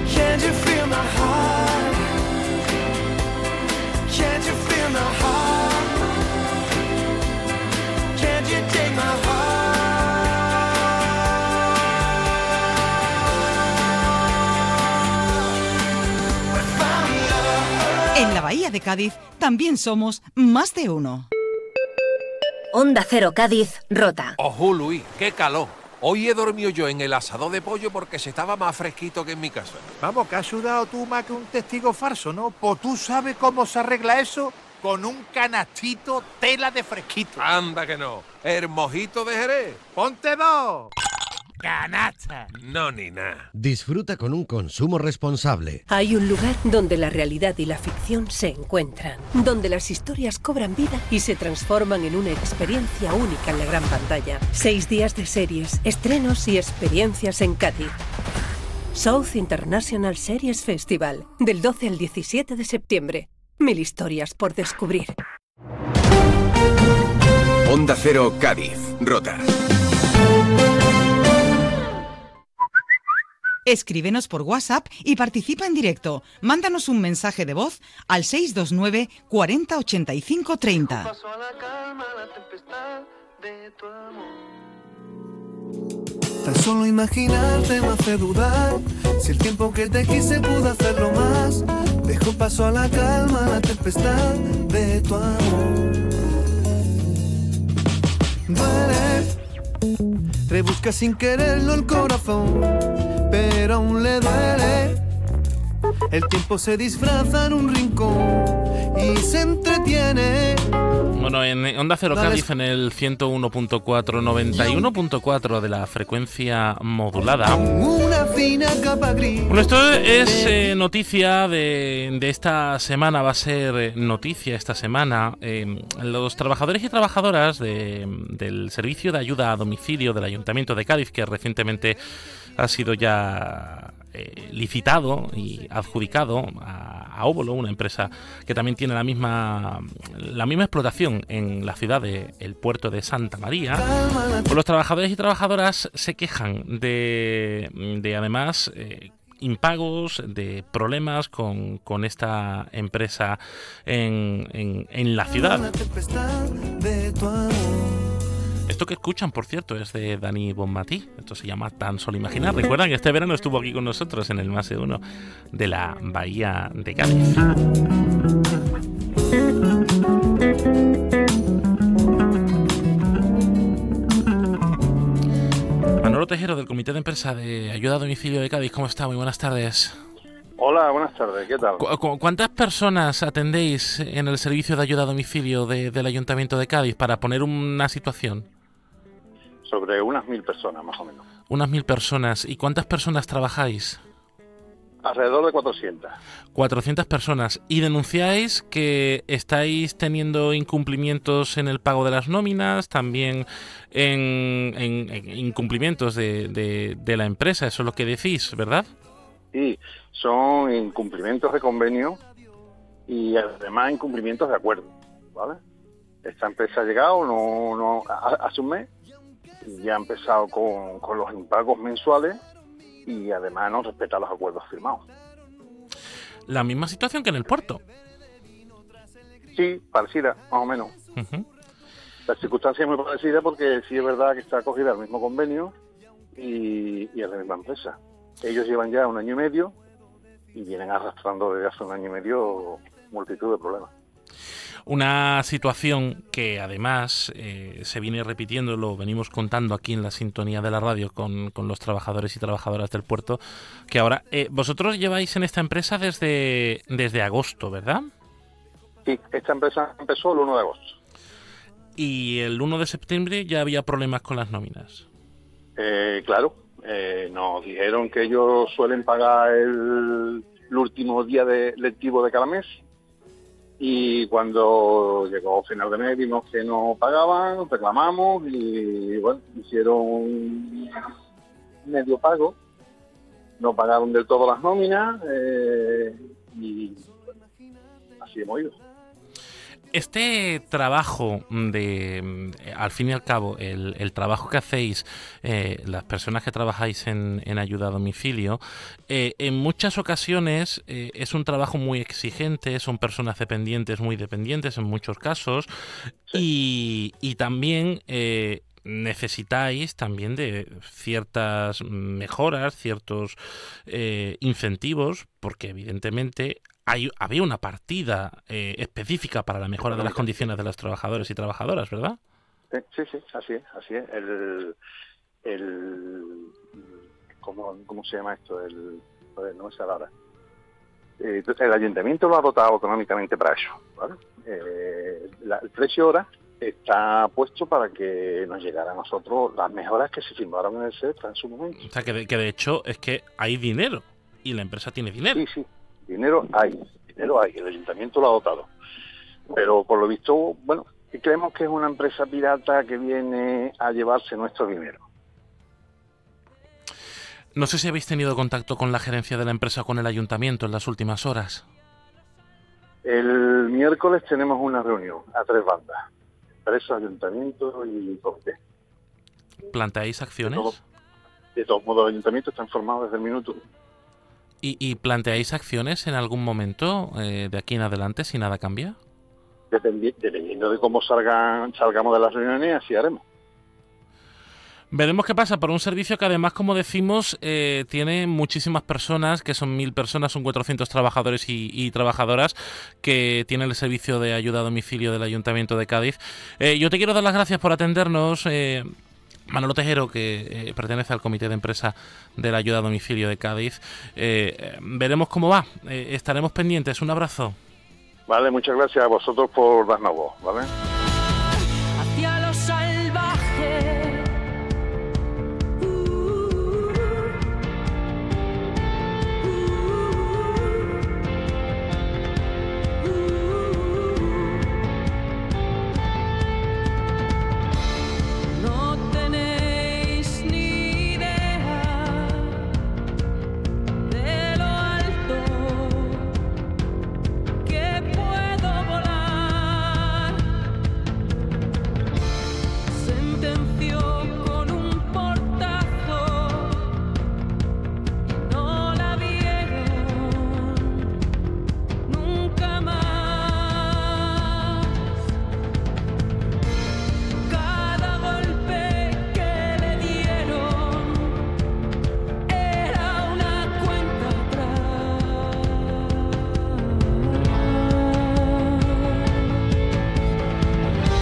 En la Bahía de Cádiz también somos más de uno. Onda Cero Cádiz, Rota. Ojo, Luis, qué calor. Hoy he dormido yo en el asador de pollo porque se estaba más fresquito que en mi casa. Vamos, que has sudado tú más que un testigo falso, ¿no? Pues tú sabes cómo se arregla eso con un canastito tela de fresquito. Anda que no. El mojito de Jerez. ¡Ponte dos! ¡Canasta! No, ni nada. Disfruta con un consumo responsable. Hay un lugar donde la realidad y la ficción se encuentran, donde las historias cobran vida y se transforman en una experiencia única en la gran pantalla. Seis días de series, estrenos y experiencias en Cádiz. South International Series Festival, del doce al diecisiete de septiembre. Mil historias por descubrir. Onda Cero Cádiz, Rota. Escríbenos por WhatsApp y participa en directo. Mándanos un mensaje de voz al seis dos nueve, cuarenta, ochenta y cinco, treinta. Tan solo imaginarte me hace dudar si el tiempo que te quise pudo hacerlo más. Dejo paso a la calma, la tempestad de tu amor. Duele, rebusca sin quererlo el corazón, pero aún le duele. El tiempo se disfraza en un rincón y se entretiene. Bueno, en Onda Cero Cádiz, en el ciento uno punto cuatro, noventa y uno punto cuatro de la frecuencia modulada, fina capa gris. Bueno, esto es eh, noticia de, de esta semana, va a ser eh, noticia esta semana. Eh, los trabajadores y trabajadoras de, del Servicio de Ayuda a Domicilio del Ayuntamiento de Cádiz, que recientemente ha sido ya eh, licitado y adjudicado a, a Óbolo, una empresa que también tiene la misma la misma explotación en la ciudad de el puerto de Santa María. Pues los trabajadores y trabajadoras se quejan de, de además eh, impagos, de problemas con, con esta empresa en, en, en la ciudad. Esto que escuchan, por cierto, es de Dani Bonmatí. Esto se llama Tan Solo Imaginar. Recuerdan que este verano estuvo aquí con nosotros en el Más de Uno de la Bahía de Cádiz. Manolo Tejero, del Comité de Empresa de Ayuda a Domicilio de Cádiz. ¿Cómo está? Muy buenas tardes. Hola, buenas tardes. ¿Qué tal? ¿Cu- cu- ¿Cuántas personas atendéis en el servicio de ayuda a domicilio de, del Ayuntamiento de Cádiz, para poner una situación? Sobre unas mil personas, más o menos. Unas mil personas. ¿Y cuántas personas trabajáis? Alrededor de cuatrocientas. cuatrocientas personas. ¿Y denunciáis que estáis teniendo incumplimientos en el pago de las nóminas, también en, en, en incumplimientos de, de, de la empresa? Eso es lo que decís, ¿verdad? Sí, son incumplimientos de convenio y además incumplimientos de acuerdo, ¿vale? Esta empresa ha llegado no, no hace un mes y ya ha empezado con, con los impagos mensuales y además no respeta los acuerdos firmados. La misma situación que en el puerto. Sí, parecida, más o menos. Uh-huh. La circunstancia es muy parecida porque sí es verdad que está acogida al mismo convenio y, y es la misma empresa. Ellos llevan ya un año y medio y vienen arrastrando desde hace un año y medio multitud de problemas. Una situación que además eh, se viene repitiendo, lo venimos contando aquí en la sintonía de la radio con, con los trabajadores y trabajadoras del puerto, que ahora eh, vosotros lleváis en esta empresa desde, desde agosto, ¿verdad? Sí, esta empresa empezó el uno de agosto. Y el uno de septiembre ya había problemas con las nóminas. Eh, claro, eh, nos dijeron que ellos suelen pagar el, el último día de, lectivo de cada mes. Y cuando llegó final de mes vimos que no pagaban, reclamamos y bueno, hicieron un medio pago, no pagaron del todo las nóminas eh, y bueno, así hemos ido. Este trabajo de, al fin y al cabo, el, el trabajo que hacéis, eh, las personas que trabajáis en, en ayuda a domicilio, eh, en muchas ocasiones eh, es un trabajo muy exigente, son personas dependientes, muy dependientes en muchos casos, sí. y, y también eh, necesitáis también de ciertas mejoras, ciertos eh, incentivos, porque evidentemente Hay, había una partida eh, específica para la mejora de las condiciones de los trabajadores y trabajadoras, ¿verdad? Sí, sí, así es, así es. El, el ¿cómo, ¿Cómo se llama esto? El, no me sale ahora. Eh, el ayuntamiento lo ha dotado económicamente para eso, ¿vale? Eh, la, el precio hora está puesto para que nos llegara a nosotros las mejoras que se firmaron en el C E T A en su momento. O sea, que de, que de hecho es que hay dinero y la empresa tiene dinero. Sí, sí. Dinero hay, dinero hay, el ayuntamiento lo ha dotado. Pero por lo visto, bueno, creemos que es una empresa pirata que viene a llevarse nuestro dinero. No sé si habéis tenido contacto con la gerencia de la empresa o con el ayuntamiento en las últimas horas. El miércoles tenemos una reunión a tres bandas, empresa, ayuntamiento y comité. ¿Planteáis acciones? De, todo, de todos modos, el ayuntamiento está informado desde el minuto. ¿Y, y planteáis acciones en algún momento eh, de aquí en adelante si nada cambia? Dependi- dependiendo de cómo salgan, salgamos de las reuniones, así haremos. Veremos qué pasa por un servicio que además, como decimos, eh, tiene muchísimas personas, que son mil personas, son cuatrocientos trabajadores y, y trabajadoras que tienen el servicio de ayuda a domicilio del Ayuntamiento de Cádiz. Eh, yo te quiero dar las gracias por atendernos, eh, Manolo Tejero, que eh, pertenece al Comité de Empresa de la Ayuda a Domicilio de Cádiz. Eh, veremos cómo va, eh, estaremos pendientes. Un abrazo. Vale, muchas gracias a vosotros por darnos voz, ¿vale? Hacia lo salvaje. Uh,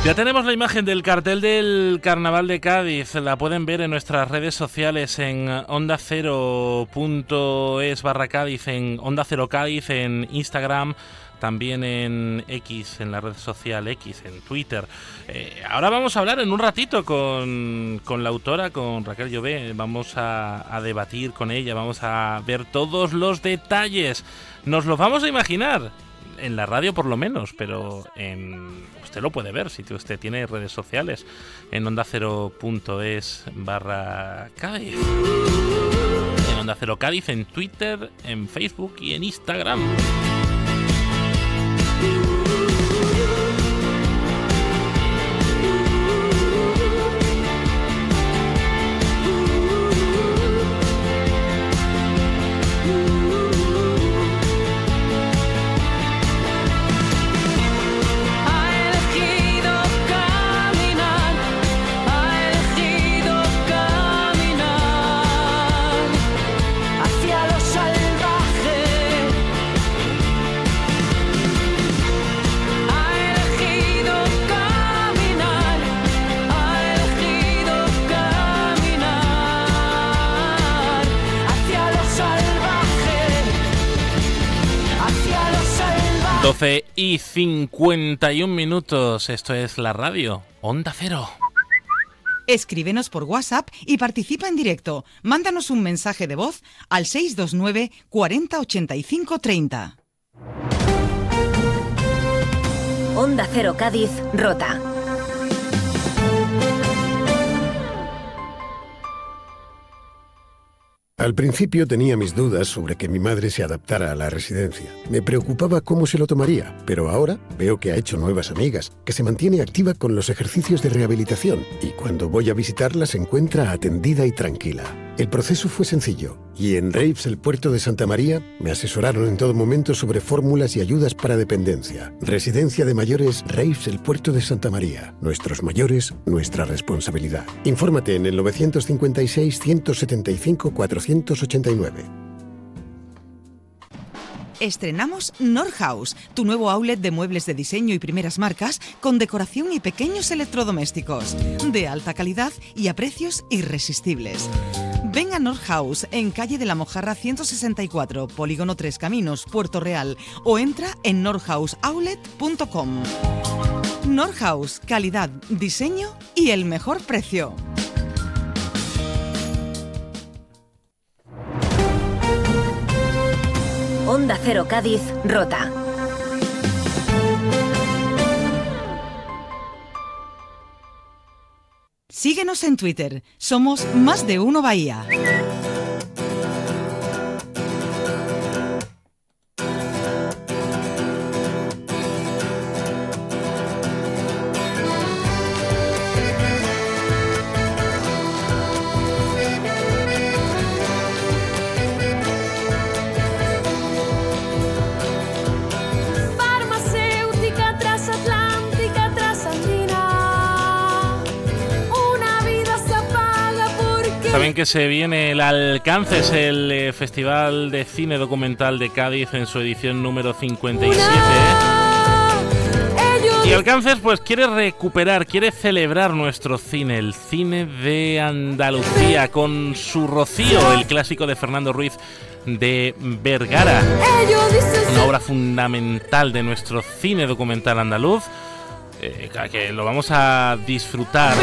Ya tenemos la imagen del cartel del Carnaval de Cádiz. La pueden ver en nuestras redes sociales en onda cero punto es barra Cádiz, en Onda Cero Cádiz, en Instagram, también en X, en la red social X, en Twitter. Eh, ahora vamos a hablar en un ratito con, con la autora, con Raquel Llobé. Vamos a, a debatir con ella, vamos a ver todos los detalles. Nos los vamos a imaginar, en la radio por lo menos, pero en, usted lo puede ver si usted tiene redes sociales, en onda cero punto es barra Cádiz. En Onda Cero Cádiz, en Twitter, en Facebook y en Instagram. doce y cincuenta y un minutos, esto es la radio, Onda Cero. Escríbenos por WhatsApp y participa en directo. Mándanos un mensaje de voz al seis dos nueve, cuarenta, ochenta y cinco, treinta. Onda Cero Cádiz, Rota. Al principio tenía mis dudas sobre que mi madre se adaptara a la residencia. Me preocupaba cómo se lo tomaría, pero ahora veo que ha hecho nuevas amigas, que se mantiene activa con los ejercicios de rehabilitación y cuando voy a visitarla se encuentra atendida y tranquila. El proceso fue sencillo y en Reifs, el puerto de Santa María, me asesoraron en todo momento sobre fórmulas y ayudas para dependencia. Residencia de mayores Reifs, el puerto de Santa María. Nuestros mayores, nuestra responsabilidad. Infórmate en el nueve cinco seis, uno siete cinco, cuatro ocho nueve. Estrenamos Norhaus, tu nuevo outlet de muebles de diseño y primeras marcas con decoración y pequeños electrodomésticos de alta calidad y a precios irresistibles. Ven a Norhaus en calle de la Mojarra ciento sesenta y cuatro, Polígono Tres Caminos, Puerto Real, o entra en norhaus outlet punto com. Norhaus, calidad, diseño y el mejor precio. Onda Cero Cádiz, Rota. Síguenos en Twitter. Somos Más de Uno Bahía. Saben que se viene el Alcances, el eh, Festival de Cine Documental de Cádiz en su edición número cincuenta y siete. Y Alcances pues quiere recuperar, quiere celebrar nuestro cine, el cine de Andalucía, con su Rocío, el clásico de Fernando Ruiz de Vergara. Una obra fundamental de nuestro cine documental andaluz, eh, que lo vamos a disfrutar.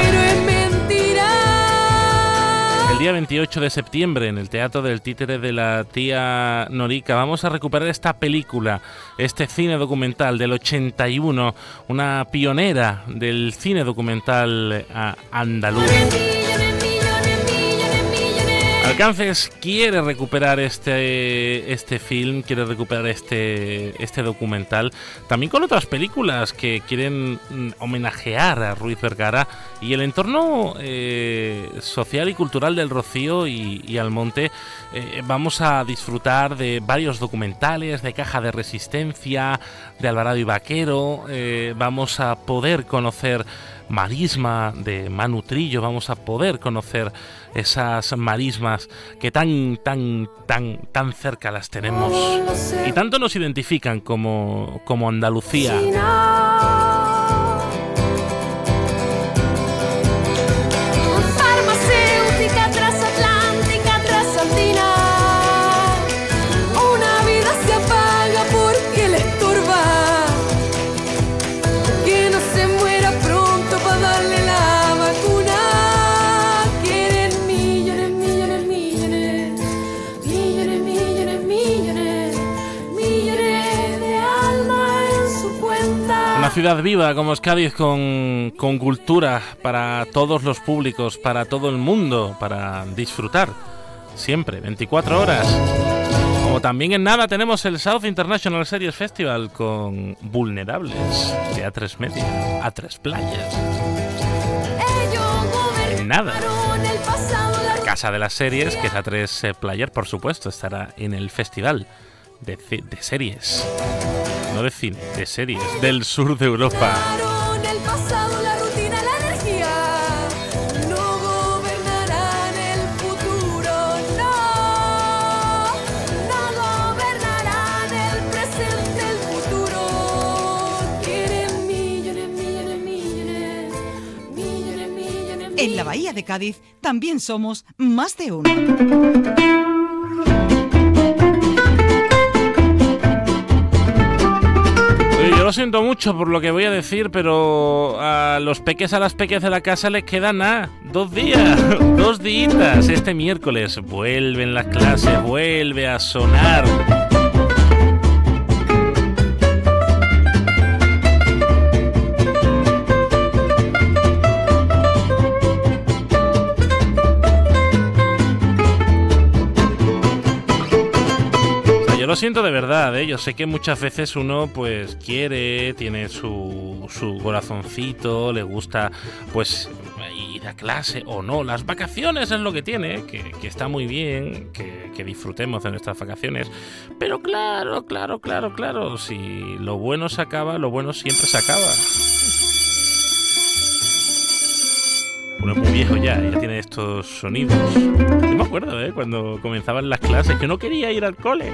El día veintiocho de septiembre en el Teatro del Títere de la Tía Norica vamos a recuperar esta película, este cine documental del ochenta y uno, una pionera del cine documental uh, andaluz. Alcances quiere recuperar este, este film, quiere recuperar este, este documental, también con otras películas que quieren homenajear a Ruiz Vergara y el entorno eh, social y cultural del Rocío y, y Almonte. Eh, vamos a disfrutar de varios documentales, de Caja de Resistencia, de Alvarado y Vaquero. Eh, vamos a poder conocer Marisma de Manu Trillo, vamos a poder conocer esas marismas que tan, tan, tan, tan cerca las tenemos y tanto nos identifican como, como Andalucía. ciudad viva como es Cádiz, con, con cultura para todos los públicos, para todo el mundo, para disfrutar siempre, veinticuatro horas. Como también en nada tenemos el South International Series Festival con Vulnerables de A tres Media, A tres Playas. En nada. La casa de las series, que es A tres Player, por supuesto, estará en el festival de, de series. No de cine, de series del sur de Europa. En la Bahía de Cádiz también somos más de uno. Yo lo siento mucho por lo que voy a decir, pero a los peques, a las peques de la casa les quedan nada, dos días, dos días. Este miércoles vuelven las clases, vuelve a sonar. Lo siento de verdad, ¿eh? Yo sé que muchas veces uno pues quiere, tiene su, su corazoncito, le gusta pues ir a clase o no. Las vacaciones es lo que tiene, que, que está muy bien, que, que disfrutemos de nuestras vacaciones. Pero claro, claro, claro, claro, si lo bueno se acaba, lo bueno siempre se acaba. Uno es muy viejo ya, ya tiene estos sonidos. Yo me acuerdo, ¿eh? Cuando comenzaban las clases, que no quería ir al cole.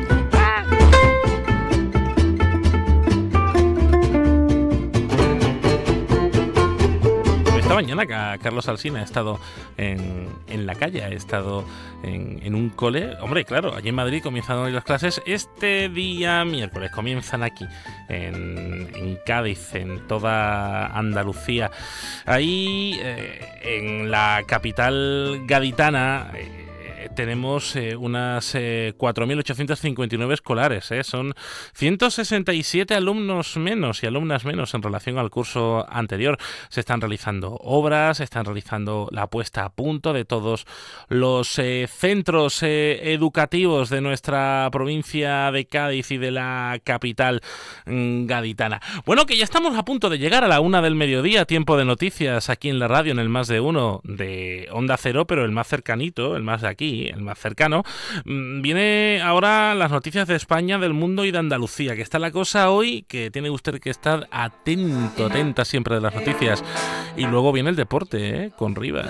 Esta mañana Carlos Alsina ha estado en, en la calle, ha estado en, en un cole. Hombre, claro, allí en Madrid comienzan hoy las clases. Este día miércoles comienzan aquí, en, en Cádiz, en toda Andalucía. Ahí, eh, en la capital gaditana, eh, tenemos eh, unas eh, cuatro mil ochocientos cincuenta y nueve escolares. Eh. Son ciento sesenta y siete alumnos menos y alumnas menos en relación al curso anterior. Se están realizando obras, se están realizando la puesta a punto de todos los eh, centros eh, educativos de nuestra provincia de Cádiz y de la capital mm, gaditana. Bueno, que ya estamos a punto de llegar a la una del mediodía, tiempo de noticias aquí en la radio, en el Más de Uno de Onda Cero, pero el más cercanito, el más de aquí, el más cercano. Viene ahora las noticias de España, del mundo y de Andalucía, que está la cosa hoy que tiene usted que estar atento, atenta siempre de las noticias. Y luego viene el deporte, ¿eh? Con Rivas.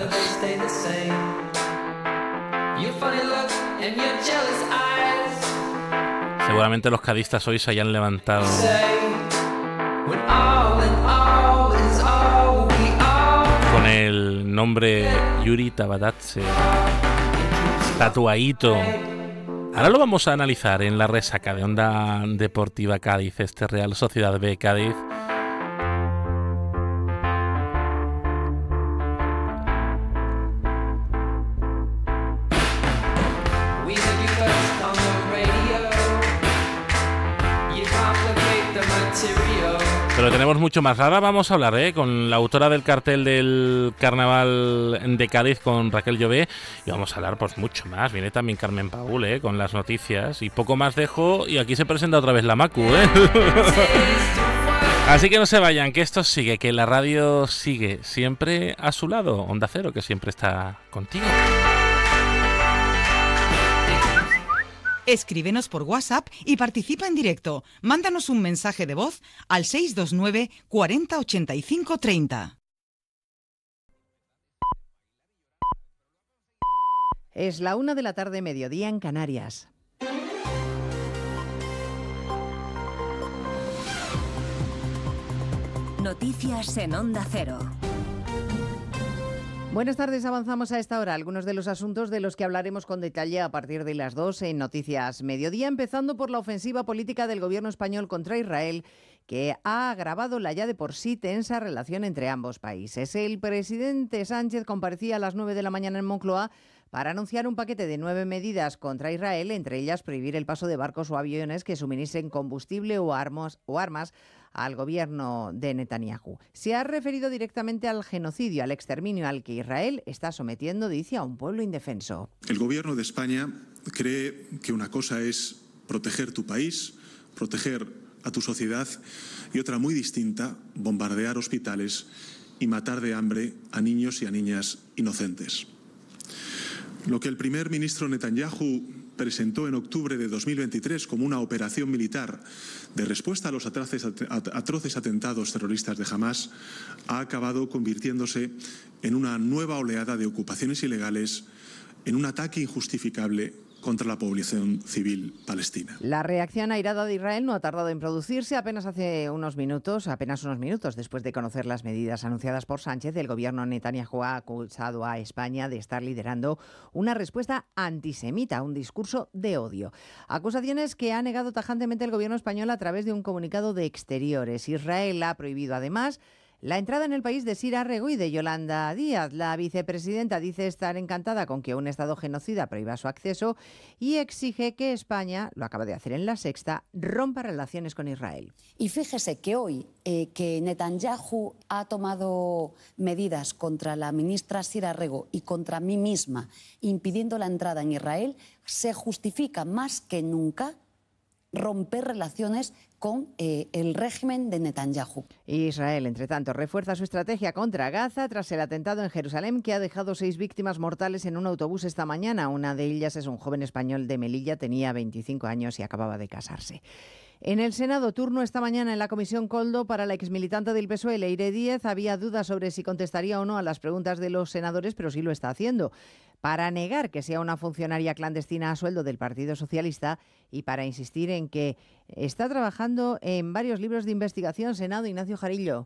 Seguramente los cadistas hoy se hayan levantado con el nombre Yuri Tabadatse tatuadito. Ahora lo vamos a analizar en la resaca de Onda Deportiva Cádiz, este Real Sociedad B Cádiz. Pero tenemos mucho más. Ahora vamos a hablar ¿eh? con la autora del cartel del Carnaval de Cádiz, con Raquel Llobé, y vamos a hablar pues mucho más. Viene también Carmen Paul ¿eh? con las noticias, y poco más dejo, y aquí se presenta otra vez la Macu. ¿eh? Así que no se vayan, que esto sigue, que la radio sigue siempre a su lado. Onda Cero, que siempre está contigo. Escríbenos por WhatsApp y participa en directo. Mándanos un mensaje de voz al seis dos nueve, cuarenta, ochenta y cinco, treinta. Es la una de la tarde, mediodía en Canarias. Noticias en Onda Cero. Buenas tardes, avanzamos a esta hora algunos de los asuntos de los que hablaremos con detalle a partir de las dos en Noticias Mediodía, empezando por la ofensiva política del gobierno español contra Israel, que ha agravado la ya de por sí tensa relación entre ambos países. El presidente Sánchez comparecía a las nueve de la mañana en Moncloa para anunciar un paquete de nueve medidas contra Israel, entre ellas prohibir el paso de barcos o aviones que suministren combustible o armas, o armas al gobierno de Netanyahu. Se ha referido directamente al genocidio, al exterminio al que Israel está sometiendo, dice, a un pueblo indefenso. El gobierno de España cree que una cosa es proteger tu país, proteger a tu sociedad, y otra muy distinta, bombardear hospitales y matar de hambre a niños y a niñas inocentes. Lo que el primer ministro Netanyahu presentó en octubre de dos mil veintitrés como una operación militar de respuesta a los atroces, atroces atentados terroristas de Hamás ha acabado convirtiéndose en una nueva oleada de ocupaciones ilegales, en un ataque injustificable contra la población civil palestina. La reacción airada de Israel no ha tardado en producirse. Apenas hace unos minutos, apenas unos minutos después de conocer las medidas anunciadas por Sánchez, el gobierno Netanyahu ha acusado a España de estar liderando una respuesta antisemita, un discurso de odio. Acusaciones que ha negado tajantemente el gobierno español a través de un comunicado de Exteriores. Israel ha prohibido además la entrada en el país de Sira Rego y de Yolanda Díaz. La vicepresidenta dice estar encantada con que un Estado genocida prohíba su acceso y exige que España, lo acaba de hacer en La Sexta, rompa relaciones con Israel. Y fíjese que hoy eh, que Netanyahu ha tomado medidas contra la ministra Sira Rego y contra mí misma, impidiendo la entrada en Israel, se justifica más que nunca romper relaciones con eh, el régimen de Netanyahu. Israel, entre tanto, refuerza su estrategia contra Gaza tras el atentado en Jerusalén que ha dejado seis víctimas mortales en un autobús esta mañana. Una de ellas es un joven español de Melilla, tenía veinticinco años y acababa de casarse. En el Senado, turno esta mañana en la Comisión Coldo para la exmilitante del P S O E, Leire Díez. Había dudas sobre si contestaría o no a las preguntas de los senadores, pero sí lo está haciendo, para negar que sea una funcionaria clandestina a sueldo del Partido Socialista y para insistir en que está trabajando en varios libros de investigación. Senado, Ignacio Jarillo.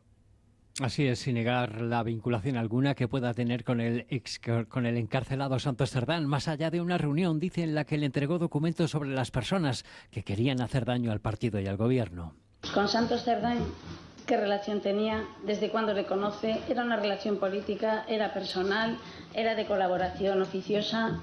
Así es, sin negar la vinculación alguna que pueda tener con el ex, con el encarcelado Santos Cerdán, más allá de una reunión, dice, en la que le entregó documentos sobre las personas que querían hacer daño al partido y al gobierno. Con Santos Cerdán, ¿qué relación tenía? ¿Desde cuándo le conoce? ¿Era una relación política? ¿Era personal? ¿Era de colaboración oficiosa?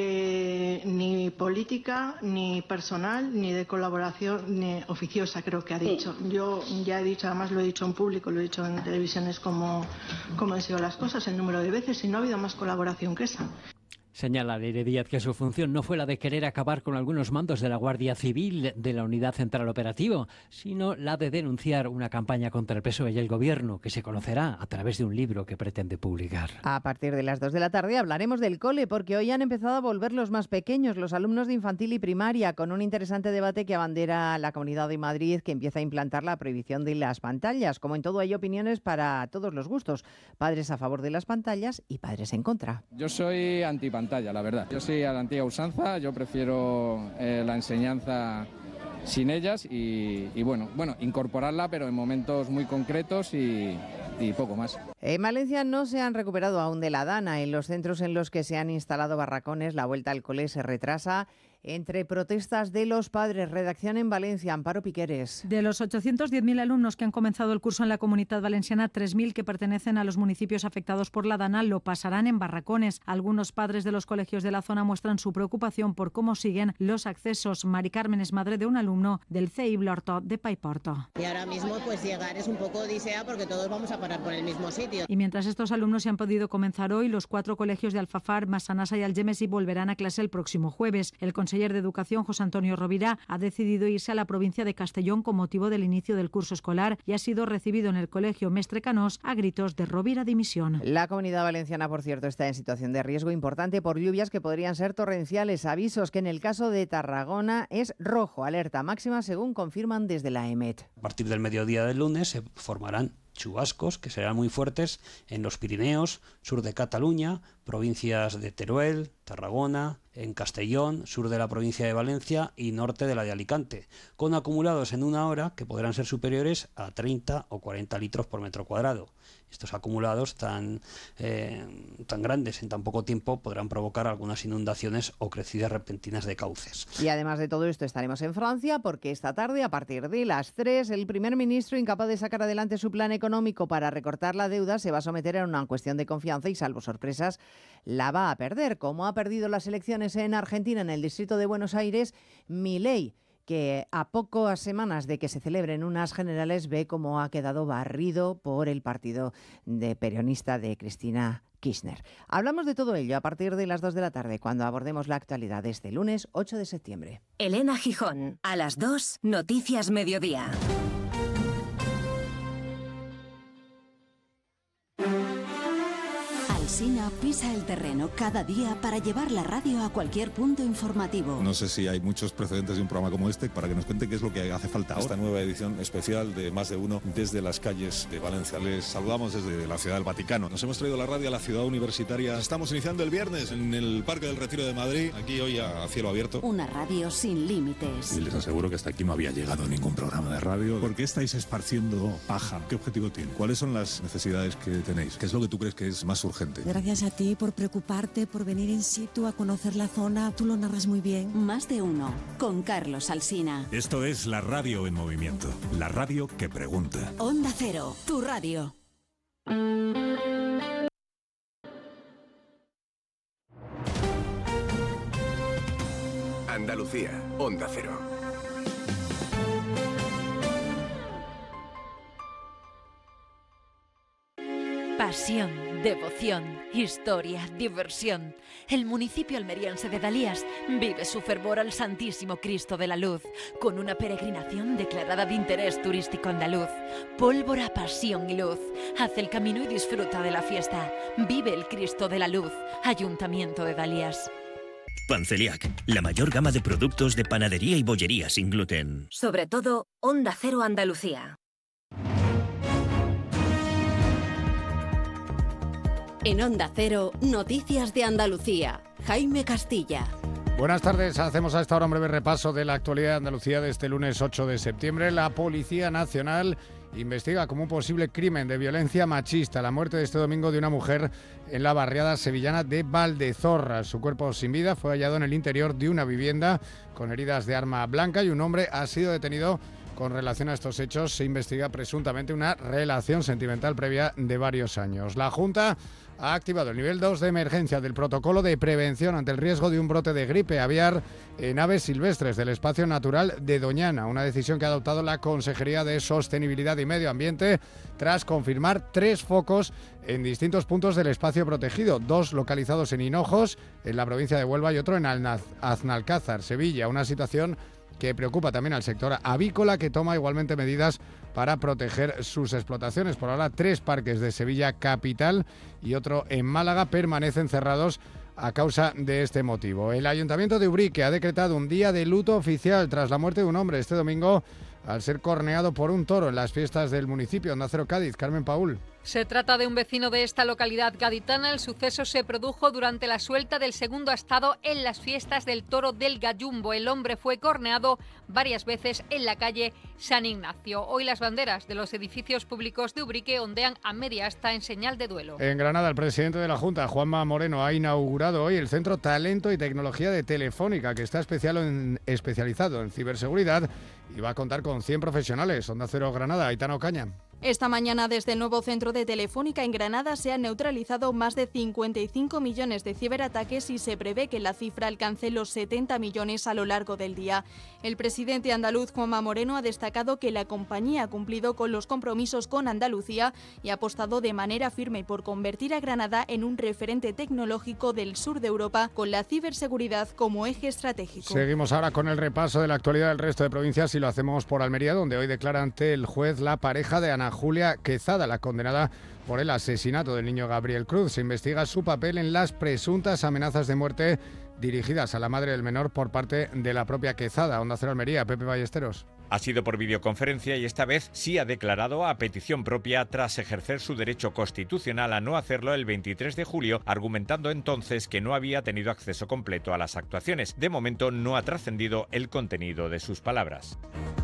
Eh, ni política, ni personal, ni de colaboración ni oficiosa, creo que ha dicho. Sí. Yo ya he dicho, además lo he dicho en público, lo he dicho en televisiones como, como han sido las cosas, el número de veces, y no ha habido más colaboración que esa. Señala Leire Díaz que su función no fue la de querer acabar con algunos mandos de la Guardia Civil de la Unidad Central Operativo, sino la de denunciar una campaña contra el P S O E y el Gobierno, que se conocerá a través de un libro que pretende publicar. A partir de las dos de la tarde hablaremos del cole, porque hoy han empezado a volver los más pequeños, los alumnos de infantil y primaria, con un interesante debate que abandera la Comunidad de Madrid, que empieza a implantar la prohibición de las pantallas. Como en todo, hay opiniones para todos los gustos, padres a favor de las pantallas y padres en contra. Yo soy antipantalla. Pantalla, la verdad. Yo soy a la antigua usanza, yo prefiero eh, la enseñanza sin ellas y, y bueno, bueno, incorporarla, pero en momentos muy concretos y, y poco más. En Valencia no se han recuperado aún de la dana. En los centros en los que se han instalado barracones, la vuelta al cole se retrasa entre protestas de los padres. Redacción en Valencia, Amparo Piqueres. De los ochocientos diez mil alumnos que han comenzado el curso en la Comunidad Valenciana, tres mil que pertenecen a los municipios afectados por la dana lo pasarán en barracones. Algunos padres de los colegios de la zona muestran su preocupación por cómo siguen los accesos. Mari Carmen es madre de un alumno del C I Blorto de Paiporto. Y ahora mismo pues llegar es un poco odisea porque todos vamos a parar por el mismo sitio. Y mientras estos alumnos se han podido comenzar hoy, los cuatro colegios de Alfafar, Massanassa y Algemesí volverán a clase el próximo jueves. El conseller de Educación, José Antonio Rovira, ha decidido irse a la provincia de Castellón con motivo del inicio del curso escolar y ha sido recibido en el colegio Mestre Canós a gritos de Rovira dimisión. La Comunidad Valenciana, por cierto, está en situación de riesgo importante por lluvias que podrían ser torrenciales. Avisos que en el caso de Tarragona es rojo, alerta máxima según confirman desde la EMET. A partir del mediodía del lunes se formarán chubascos que serán muy fuertes en los Pirineos, sur de Cataluña, provincias de Teruel, Tarragona, en Castellón, sur de la provincia de Valencia y norte de la de Alicante, con acumulados en una hora que podrán ser superiores a treinta o cuarenta litros por metro cuadrado. Estos acumulados tan, eh, tan grandes en tan poco tiempo podrán provocar algunas inundaciones o crecidas repentinas de cauces. Y además de todo esto estaremos en Francia porque esta tarde, a partir de las tres, el primer ministro, incapaz de sacar adelante su plan económico para recortar la deuda, se va a someter a una cuestión de confianza y, salvo sorpresas, la va a perder, como ha perdido las elecciones en Argentina, en el distrito de Buenos Aires, Milei, que a pocas semanas de que se celebren unas generales ve cómo ha quedado barrido por el partido de peronista de Cristina Kirchner. Hablamos de todo ello a partir de las dos de la tarde, cuando abordemos la actualidad de este lunes ocho de septiembre. Elena Gijón, a las dos, Noticias Mediodía. Alsina pisa el terreno cada día para llevar la radio a cualquier punto informativo. No sé si hay muchos precedentes de un programa como este para que nos cuente qué es lo que hace falta ahora. Esta nueva edición especial de Más de Uno desde las calles de Valencia. Les saludamos desde la Ciudad del Vaticano. Nos hemos traído la radio a la ciudad universitaria. Estamos iniciando el viernes en el Parque del Retiro de Madrid, aquí hoy a cielo abierto. Una radio sin límites. Y les aseguro que hasta aquí no había llegado ningún programa de radio. ¿Por qué estáis esparciendo paja? ¿Qué objetivo tiene? ¿Cuáles son las necesidades que tenéis? ¿Qué es lo que tú crees que es más urgente? Gracias a ti por preocuparte, por venir in situ a conocer la zona. Tú lo narras muy bien. Más de Uno, con Carlos Alsina. Esto es la radio en movimiento. La radio que pregunta. Onda Cero, tu radio. Andalucía, Onda Cero. Pasión, devoción, historia, diversión. El municipio almeriense de Dalías vive su fervor al Santísimo Cristo de la Luz, con una peregrinación declarada de interés turístico andaluz. Pólvora, pasión y luz. Haz el camino y disfruta de la fiesta. Vive el Cristo de la Luz. Ayuntamiento de Dalías. Panceliac, la mayor gama de productos de panadería y bollería sin gluten. Sobre todo, Onda Cero Andalucía. En Onda Cero, Noticias de Andalucía. Jaime Castilla. Buenas tardes, hacemos a esta hora un breve repaso de la actualidad de Andalucía de este lunes ocho de septiembre. La Policía Nacional investiga como un posible crimen de violencia machista la muerte de este domingo de una mujer en la barriada sevillana de Valdezorra. Su cuerpo sin vida fue hallado en el interior de una vivienda con heridas de arma blanca y un hombre ha sido detenido. Con relación a estos hechos, se investiga presuntamente una relación sentimental previa de varios años. La Junta ha activado el nivel dos de emergencia del protocolo de prevención ante el riesgo de un brote de gripe aviar en aves silvestres del espacio natural de Doñana, una decisión que ha adoptado la Consejería de Sostenibilidad y Medio Ambiente tras confirmar tres focos en distintos puntos del espacio protegido, dos localizados en Hinojos, en la provincia de Huelva, y otro en Aznalcázar, Sevilla, una situación que preocupa también al sector avícola, que toma igualmente medidas para proteger sus explotaciones. Por ahora, tres parques de Sevilla capital y otro en Málaga permanecen cerrados a causa de este motivo. El Ayuntamiento de Ubrique ha decretado un día de luto oficial tras la muerte de un hombre este domingo al ser corneado por un toro en las fiestas del municipio. Onda Cero Cádiz, Carmen Paúl. Se trata de un vecino de esta localidad gaditana. El suceso se produjo durante la suelta del segundo astado en las fiestas del toro del Gallumbo. El hombre fue corneado varias veces en la calle San Ignacio. Hoy las banderas de los edificios públicos de Ubrique ondean a media asta en señal de duelo. En Granada, el presidente de la Junta, Juanma Moreno, ha inaugurado hoy el Centro Talento y Tecnología de Telefónica, que está especial en, especializado en ciberseguridad y va a contar con cien profesionales. Onda Cero Granada, Aitana Ocaña. Esta mañana, desde el nuevo centro de Telefónica en Granada, se han neutralizado más de cincuenta y cinco millones de ciberataques y se prevé que la cifra alcance los setenta millones a lo largo del día. El presidente andaluz, Juanma Moreno, ha destacado que la compañía ha cumplido con los compromisos con Andalucía y ha apostado de manera firme por convertir a Granada en un referente tecnológico del sur de Europa, con la ciberseguridad como eje estratégico. Seguimos ahora con el repaso de la actualidad del resto de provincias y lo hacemos por Almería, donde hoy declara ante el juez la pareja de Ana Julia Quezada, la condenada por el asesinato del niño Gabriel Cruz. Se investiga su papel en las presuntas amenazas de muerte dirigidas a la madre del menor por parte de la propia Quezada. Onda Cero Almería, Pepe Ballesteros. Ha sido por videoconferencia y esta vez sí ha declarado a petición propia tras ejercer su derecho constitucional a no hacerlo el veintitrés de julio, argumentando entonces que no había tenido acceso completo a las actuaciones. De momento no ha trascendido el contenido de sus palabras.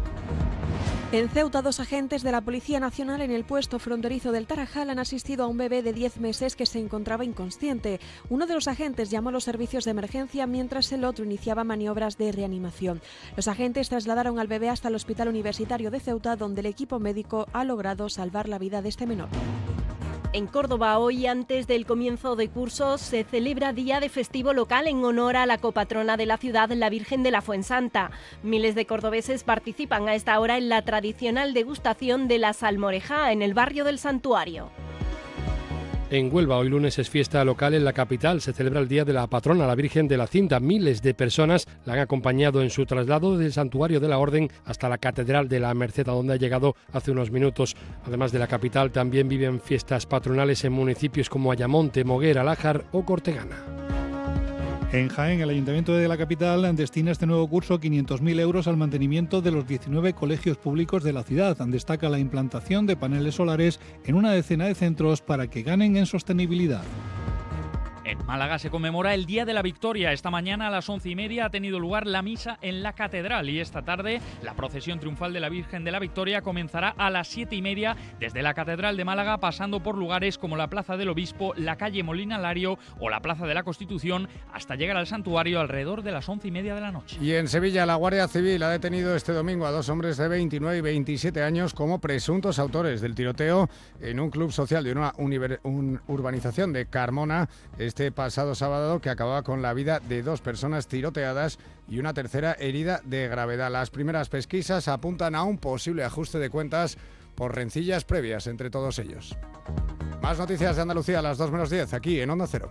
En Ceuta, dos agentes de la Policía Nacional en el puesto fronterizo del Tarajal han asistido a un bebé de diez meses que se encontraba inconsciente. Uno de los agentes llamó a los servicios de emergencia mientras el otro iniciaba maniobras de reanimación. Los agentes trasladaron al bebé hasta el Hospital Universitario de Ceuta, donde el equipo médico ha logrado salvar la vida de este menor. En Córdoba hoy, antes del comienzo de curso, se celebra día de festivo local en honor a la copatrona de la ciudad, la Virgen de la Fuensanta. Miles de cordobeses participan a esta hora en la tradicional degustación de la salmoreja en el barrio del Santuario. En Huelva, hoy lunes es fiesta local en la capital. Se celebra el Día de la Patrona, la Virgen de la Cinta. Miles de personas la han acompañado en su traslado del Santuario de la Orden hasta la Catedral de la Merced, a donde ha llegado hace unos minutos. Además de la capital, también viven fiestas patronales en municipios como Ayamonte, Moguer, Alájar o Cortegana. En Jaén, el Ayuntamiento de la capital destina este nuevo curso quinientos mil euros al mantenimiento de los diecinueve colegios públicos de la ciudad. Destaca la implantación de paneles solares en una decena de centros para que ganen en sostenibilidad. En Málaga se conmemora el Día de la Victoria. Esta mañana a las once y media ha tenido lugar la misa en la Catedral y esta tarde la procesión triunfal de la Virgen de la Victoria comenzará a las siete y media desde la Catedral de Málaga, pasando por lugares como la Plaza del Obispo, la calle Molina Lario o la Plaza de la Constitución, hasta llegar al santuario alrededor de las once y media de la noche. Y en Sevilla, la Guardia Civil ha detenido este domingo a dos hombres de veintinueve y veintisiete años como presuntos autores del tiroteo en un club social de una univer- un urbanización de Carmona este pasado sábado, que acababa con la vida de dos personas tiroteadas y una tercera herida de gravedad. Las primeras pesquisas apuntan a un posible ajuste de cuentas por rencillas previas entre todos ellos. Más noticias de Andalucía a las dos menos diez, aquí en Onda Cero.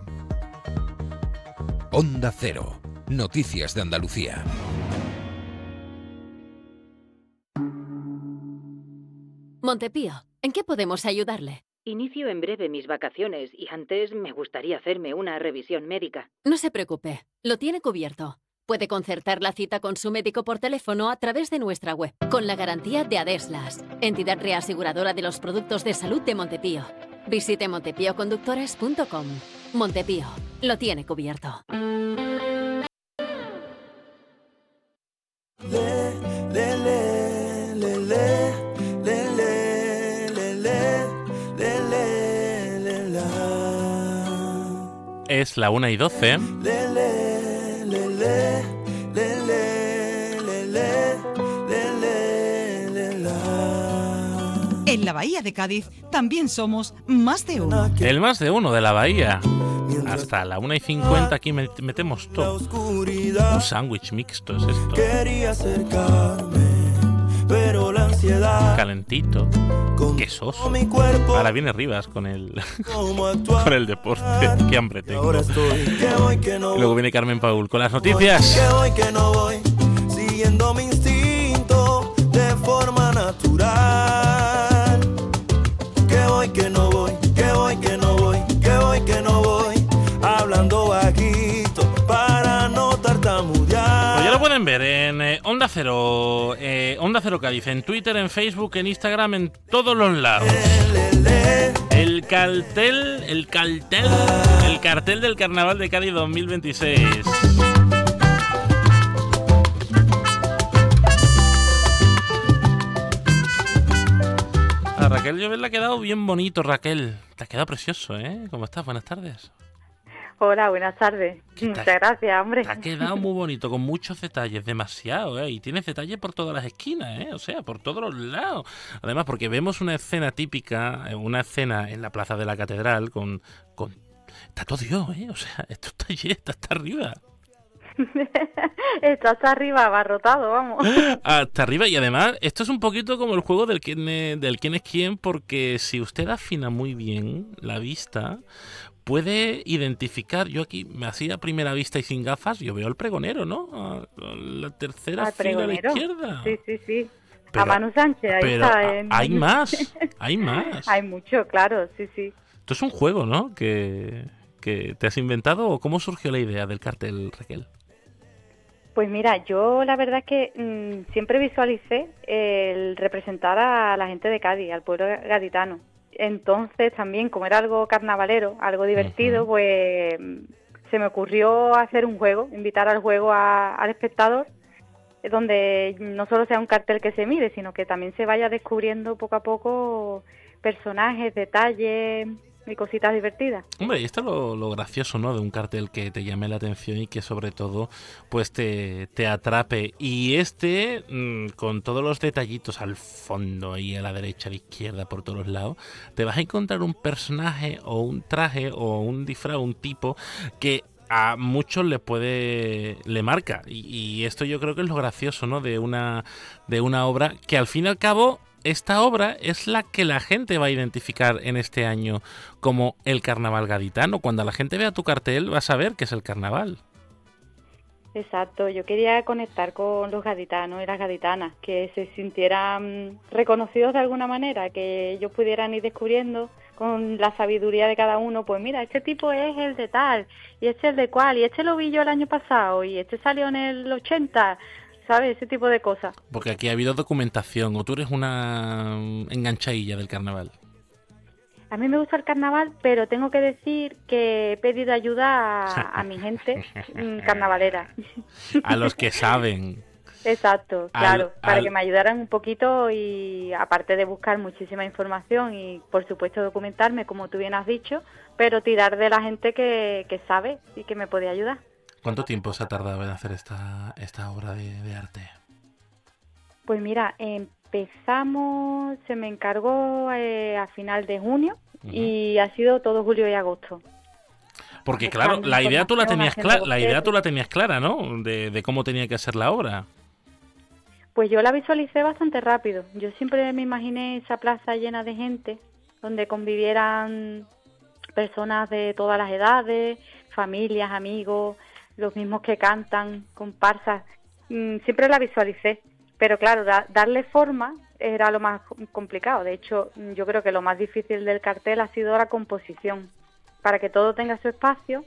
Onda Cero. Noticias de Andalucía. Montepío, ¿en qué podemos ayudarle? Inicio en breve mis vacaciones y antes me gustaría hacerme una revisión médica. No se preocupe, lo tiene cubierto. Puede concertar la cita con su médico por teléfono a través de nuestra web, con la garantía de Adeslas, entidad reaseguradora de los productos de salud de Montepío. Visite montepío conductores punto com. Montepío, lo tiene cubierto. Le, le, le, le, le, le, le, le, le, le, le, la. Es la una y doce. Le, le, le, le, le, le, le, le, le, le, la. En la Bahía de Cádiz también somos más de uno. El más de uno de la Bahía. Hasta la una y cincuenta aquí metemos todo. Un sándwich mixto es esto. Quería acercarme, pero la ansiedad. Calentito, quesoso. Ahora viene Rivas con el con el deporte. Qué hambre tengo. Y luego viene Carmen Paul con las noticias. Que voy, que no voy, siguiendo mi instinto de forma natural. Que voy, que no voy, que voy, que no voy, que voy, que no voy. Hablando bajito para no tartamudear. Pues ya lo pueden ver en eh, Onda Cero, eh, Onda Cero Cádiz, en Twitter, en Facebook, en Instagram, en todos los lados. El cartel, el cartel, el cartel del Carnaval de Cádiz dos mil veintiséis. A Raquel Llobet le ha quedado bien bonito, Raquel. Te ha quedado precioso, ¿eh? ¿Cómo estás? Buenas tardes. Hola, buenas tardes. Muchas gracias, hombre. Te ha quedado muy bonito, con muchos detalles, demasiado, ¿eh? Y tienes detalles por todas las esquinas, ¿eh? O sea, por todos los lados. Además, porque vemos una escena típica, una escena en la Plaza de la Catedral con... con... Está todo Dios, ¿eh? O sea, esto está allí, está hasta arriba. Está hasta arriba, abarrotado, vamos. Hasta arriba, y además, esto es un poquito como el juego del quién es, del quién es quién, porque si usted afina muy bien la vista, puede identificar. Yo aquí me hacía a primera vista y sin gafas, yo veo al pregonero, ¿no? A la tercera ¿Al fila pregonero? a la izquierda. Sí, sí, sí. Pero, a Manu Sánchez, ahí pero está. En... hay más, hay más. Hay mucho, claro, sí, sí. Esto es un juego, ¿no? Que, que te has inventado, ¿o cómo surgió la idea del cartel, Raquel? Pues mira, yo la verdad es que mmm, siempre visualicé el representar a la gente de Cádiz, al pueblo gaditano. Entonces también, como era algo carnavalero, algo divertido, uh-huh. pues se me ocurrió hacer un juego, invitar al juego a, al espectador, donde no solo sea un cartel que se mire, sino que también se vaya descubriendo poco a poco personajes, detalles, y cositas divertidas. Hombre, y esto es lo, lo gracioso, ¿no? De un cartel que te llame la atención y que sobre todo pues te, te atrape. Y este, mmm, con todos los detallitos al fondo y a la derecha, a la izquierda, por todos lados, te vas a encontrar un personaje o un traje o un disfraz, un tipo que a muchos le puede, le marca. Y, y esto yo creo que es lo gracioso, ¿no? De una, de una obra que al fin y al cabo, esta obra es la que la gente va a identificar en este año como el carnaval gaditano. Cuando la gente vea tu cartel va a saber que es el carnaval. Exacto, yo quería conectar con los gaditanos y las gaditanas, que se sintieran reconocidos de alguna manera, que ellos pudieran ir descubriendo con la sabiduría de cada uno, pues mira, este tipo es el de tal, y este es el de cual, y este lo vi yo el año pasado, y este salió en el ochenta, ¿sabes? Ese tipo de cosas. Porque aquí ha habido documentación, o tú eres una enganchadilla del carnaval. A mí me gusta el carnaval, pero tengo que decir que he pedido ayuda a, a mi gente carnavalera. A los que saben. Exacto, claro, al, para al... que me ayudaran un poquito y aparte de buscar muchísima información y por supuesto documentarme, como tú bien has dicho, pero tirar de la gente que, que sabe y que me puede ayudar. ¿Cuánto tiempo se ha tardado en hacer esta, esta obra de, de arte? Pues mira, empezamos, se me encargó eh, a final de junio uh-huh. y ha sido todo julio y agosto. Porque claro, la idea tú la tenías clara, la idea tú la tenías clara, ¿no? De, de cómo tenía que ser la obra. Pues yo la visualicé bastante rápido. Yo siempre me imaginé esa plaza llena de gente, donde convivieran personas de todas las edades, familias, amigos, los mismos que cantan, comparsas. Siempre la visualicé. Pero claro, da, darle forma era lo más complicado. De hecho, yo creo que lo más difícil del cartel ha sido la composición, para que todo tenga su espacio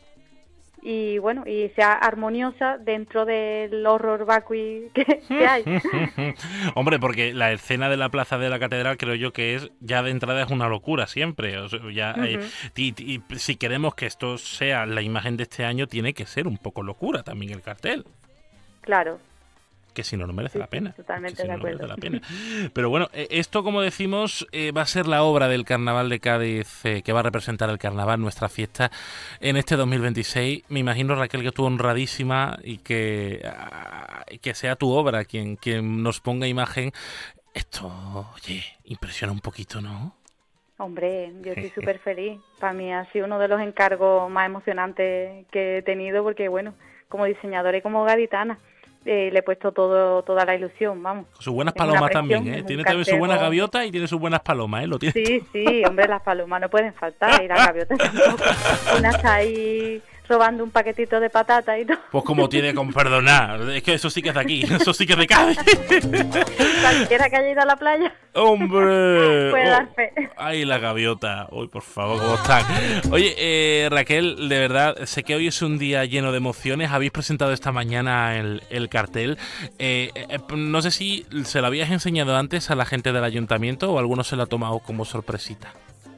y bueno, y sea armoniosa dentro del horror vacui que, que hay. Hombre, porque la escena de la plaza de la catedral creo yo que es, ya de entrada es una locura siempre. O sea, ya, uh-huh. eh, y, y, si queremos que esto sea la imagen de este año, tiene que ser un poco locura también el cartel. Claro. Que si no, no merece sí, la pena. Totalmente si de no, acuerdo. No merece la pena. Pero bueno, esto, como decimos, eh, va a ser la obra del Carnaval de Cádiz eh, que va a representar el carnaval, nuestra fiesta, en este dos mil veintiséis. Me imagino, Raquel, que tú honradísima y que, uh, que sea tu obra quien, quien nos ponga imagen. Esto, oye, impresiona un poquito, ¿no? Hombre, yo estoy súper feliz. Para mí ha sido uno de los encargos más emocionantes que he tenido porque, bueno, como diseñadora y como gaditana, Eh, le he puesto todo toda la ilusión, vamos. Sus buenas palomas también, ¿eh? Tiene también sus buenas gaviotas y tiene sus buenas palomas, ¿eh? Lo tiene sí, todo. sí, hombre, las palomas no pueden faltar y las gaviotas tampoco. Una está ahí robando un paquetito de patata y todo. Pues como tiene con perdonar, es que eso sí que es de aquí, eso sí que es de Cádiz. Cualquiera que haya ido a la playa. ¡Hombre! Puede oh, dar fe. ¡Ay, la gaviota! ¡Uy, por favor, cómo están! Oye, eh, Raquel, de verdad, sé que hoy es un día lleno de emociones. Habéis presentado esta mañana el, el cartel. Eh, eh, no sé si se lo habías enseñado antes a la gente del ayuntamiento o alguno se lo ha tomado como sorpresita.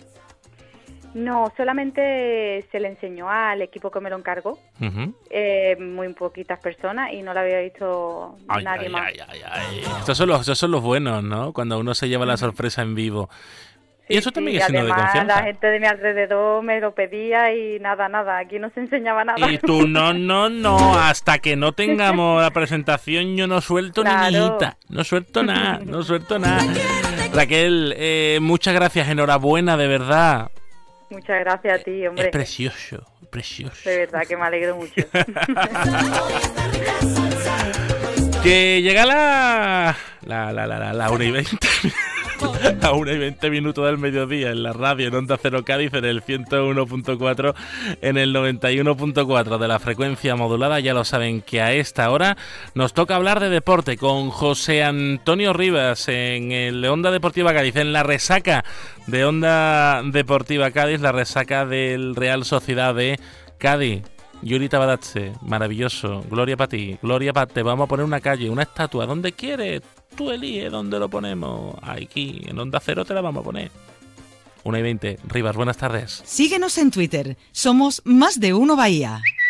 No, solamente se le enseñó al equipo que me lo encargó, uh-huh. eh, muy poquitas personas y no lo había visto ay, nadie ay, más. Ay, ay, ay. Estos son los, estos son los buenos, ¿no? Cuando uno se lleva la sorpresa en vivo. Sí, y eso también sí, es signo de confianza. La gente de mi alrededor me lo pedía y nada, nada, aquí no se enseñaba nada. Y tú, no, no, no, hasta que no tengamos la presentación yo no suelto claro. ni mijita, no suelto nada, no suelto nada. Raquel, eh, muchas gracias, enhorabuena, de verdad. Muchas gracias a ti, hombre. Es precioso, precioso. De verdad que me alegro mucho. Que llega la... La, la, la, la, la una y veinte. A una y veinte minutos del mediodía en la radio en Onda Cero Cádiz, en el ciento uno punto cuatro, en el noventa y uno punto cuatro de la frecuencia modulada. Ya lo saben que a esta hora nos toca hablar de deporte con José Antonio Rivas en el Onda Deportiva Cádiz, en la resaca de Onda Deportiva Cádiz, la resaca del Real Sociedad de Cádiz. Yuri Tabadatse, maravilloso, gloria para ti, gloria para ti. Vamos a poner una calle, una estatua, donde quieres, tú elige dónde lo ponemos. Aquí, en Onda Cero te la vamos a poner. una y veinte, Rivas, buenas tardes. Síguenos en Twitter, somos Más de Uno Bahía.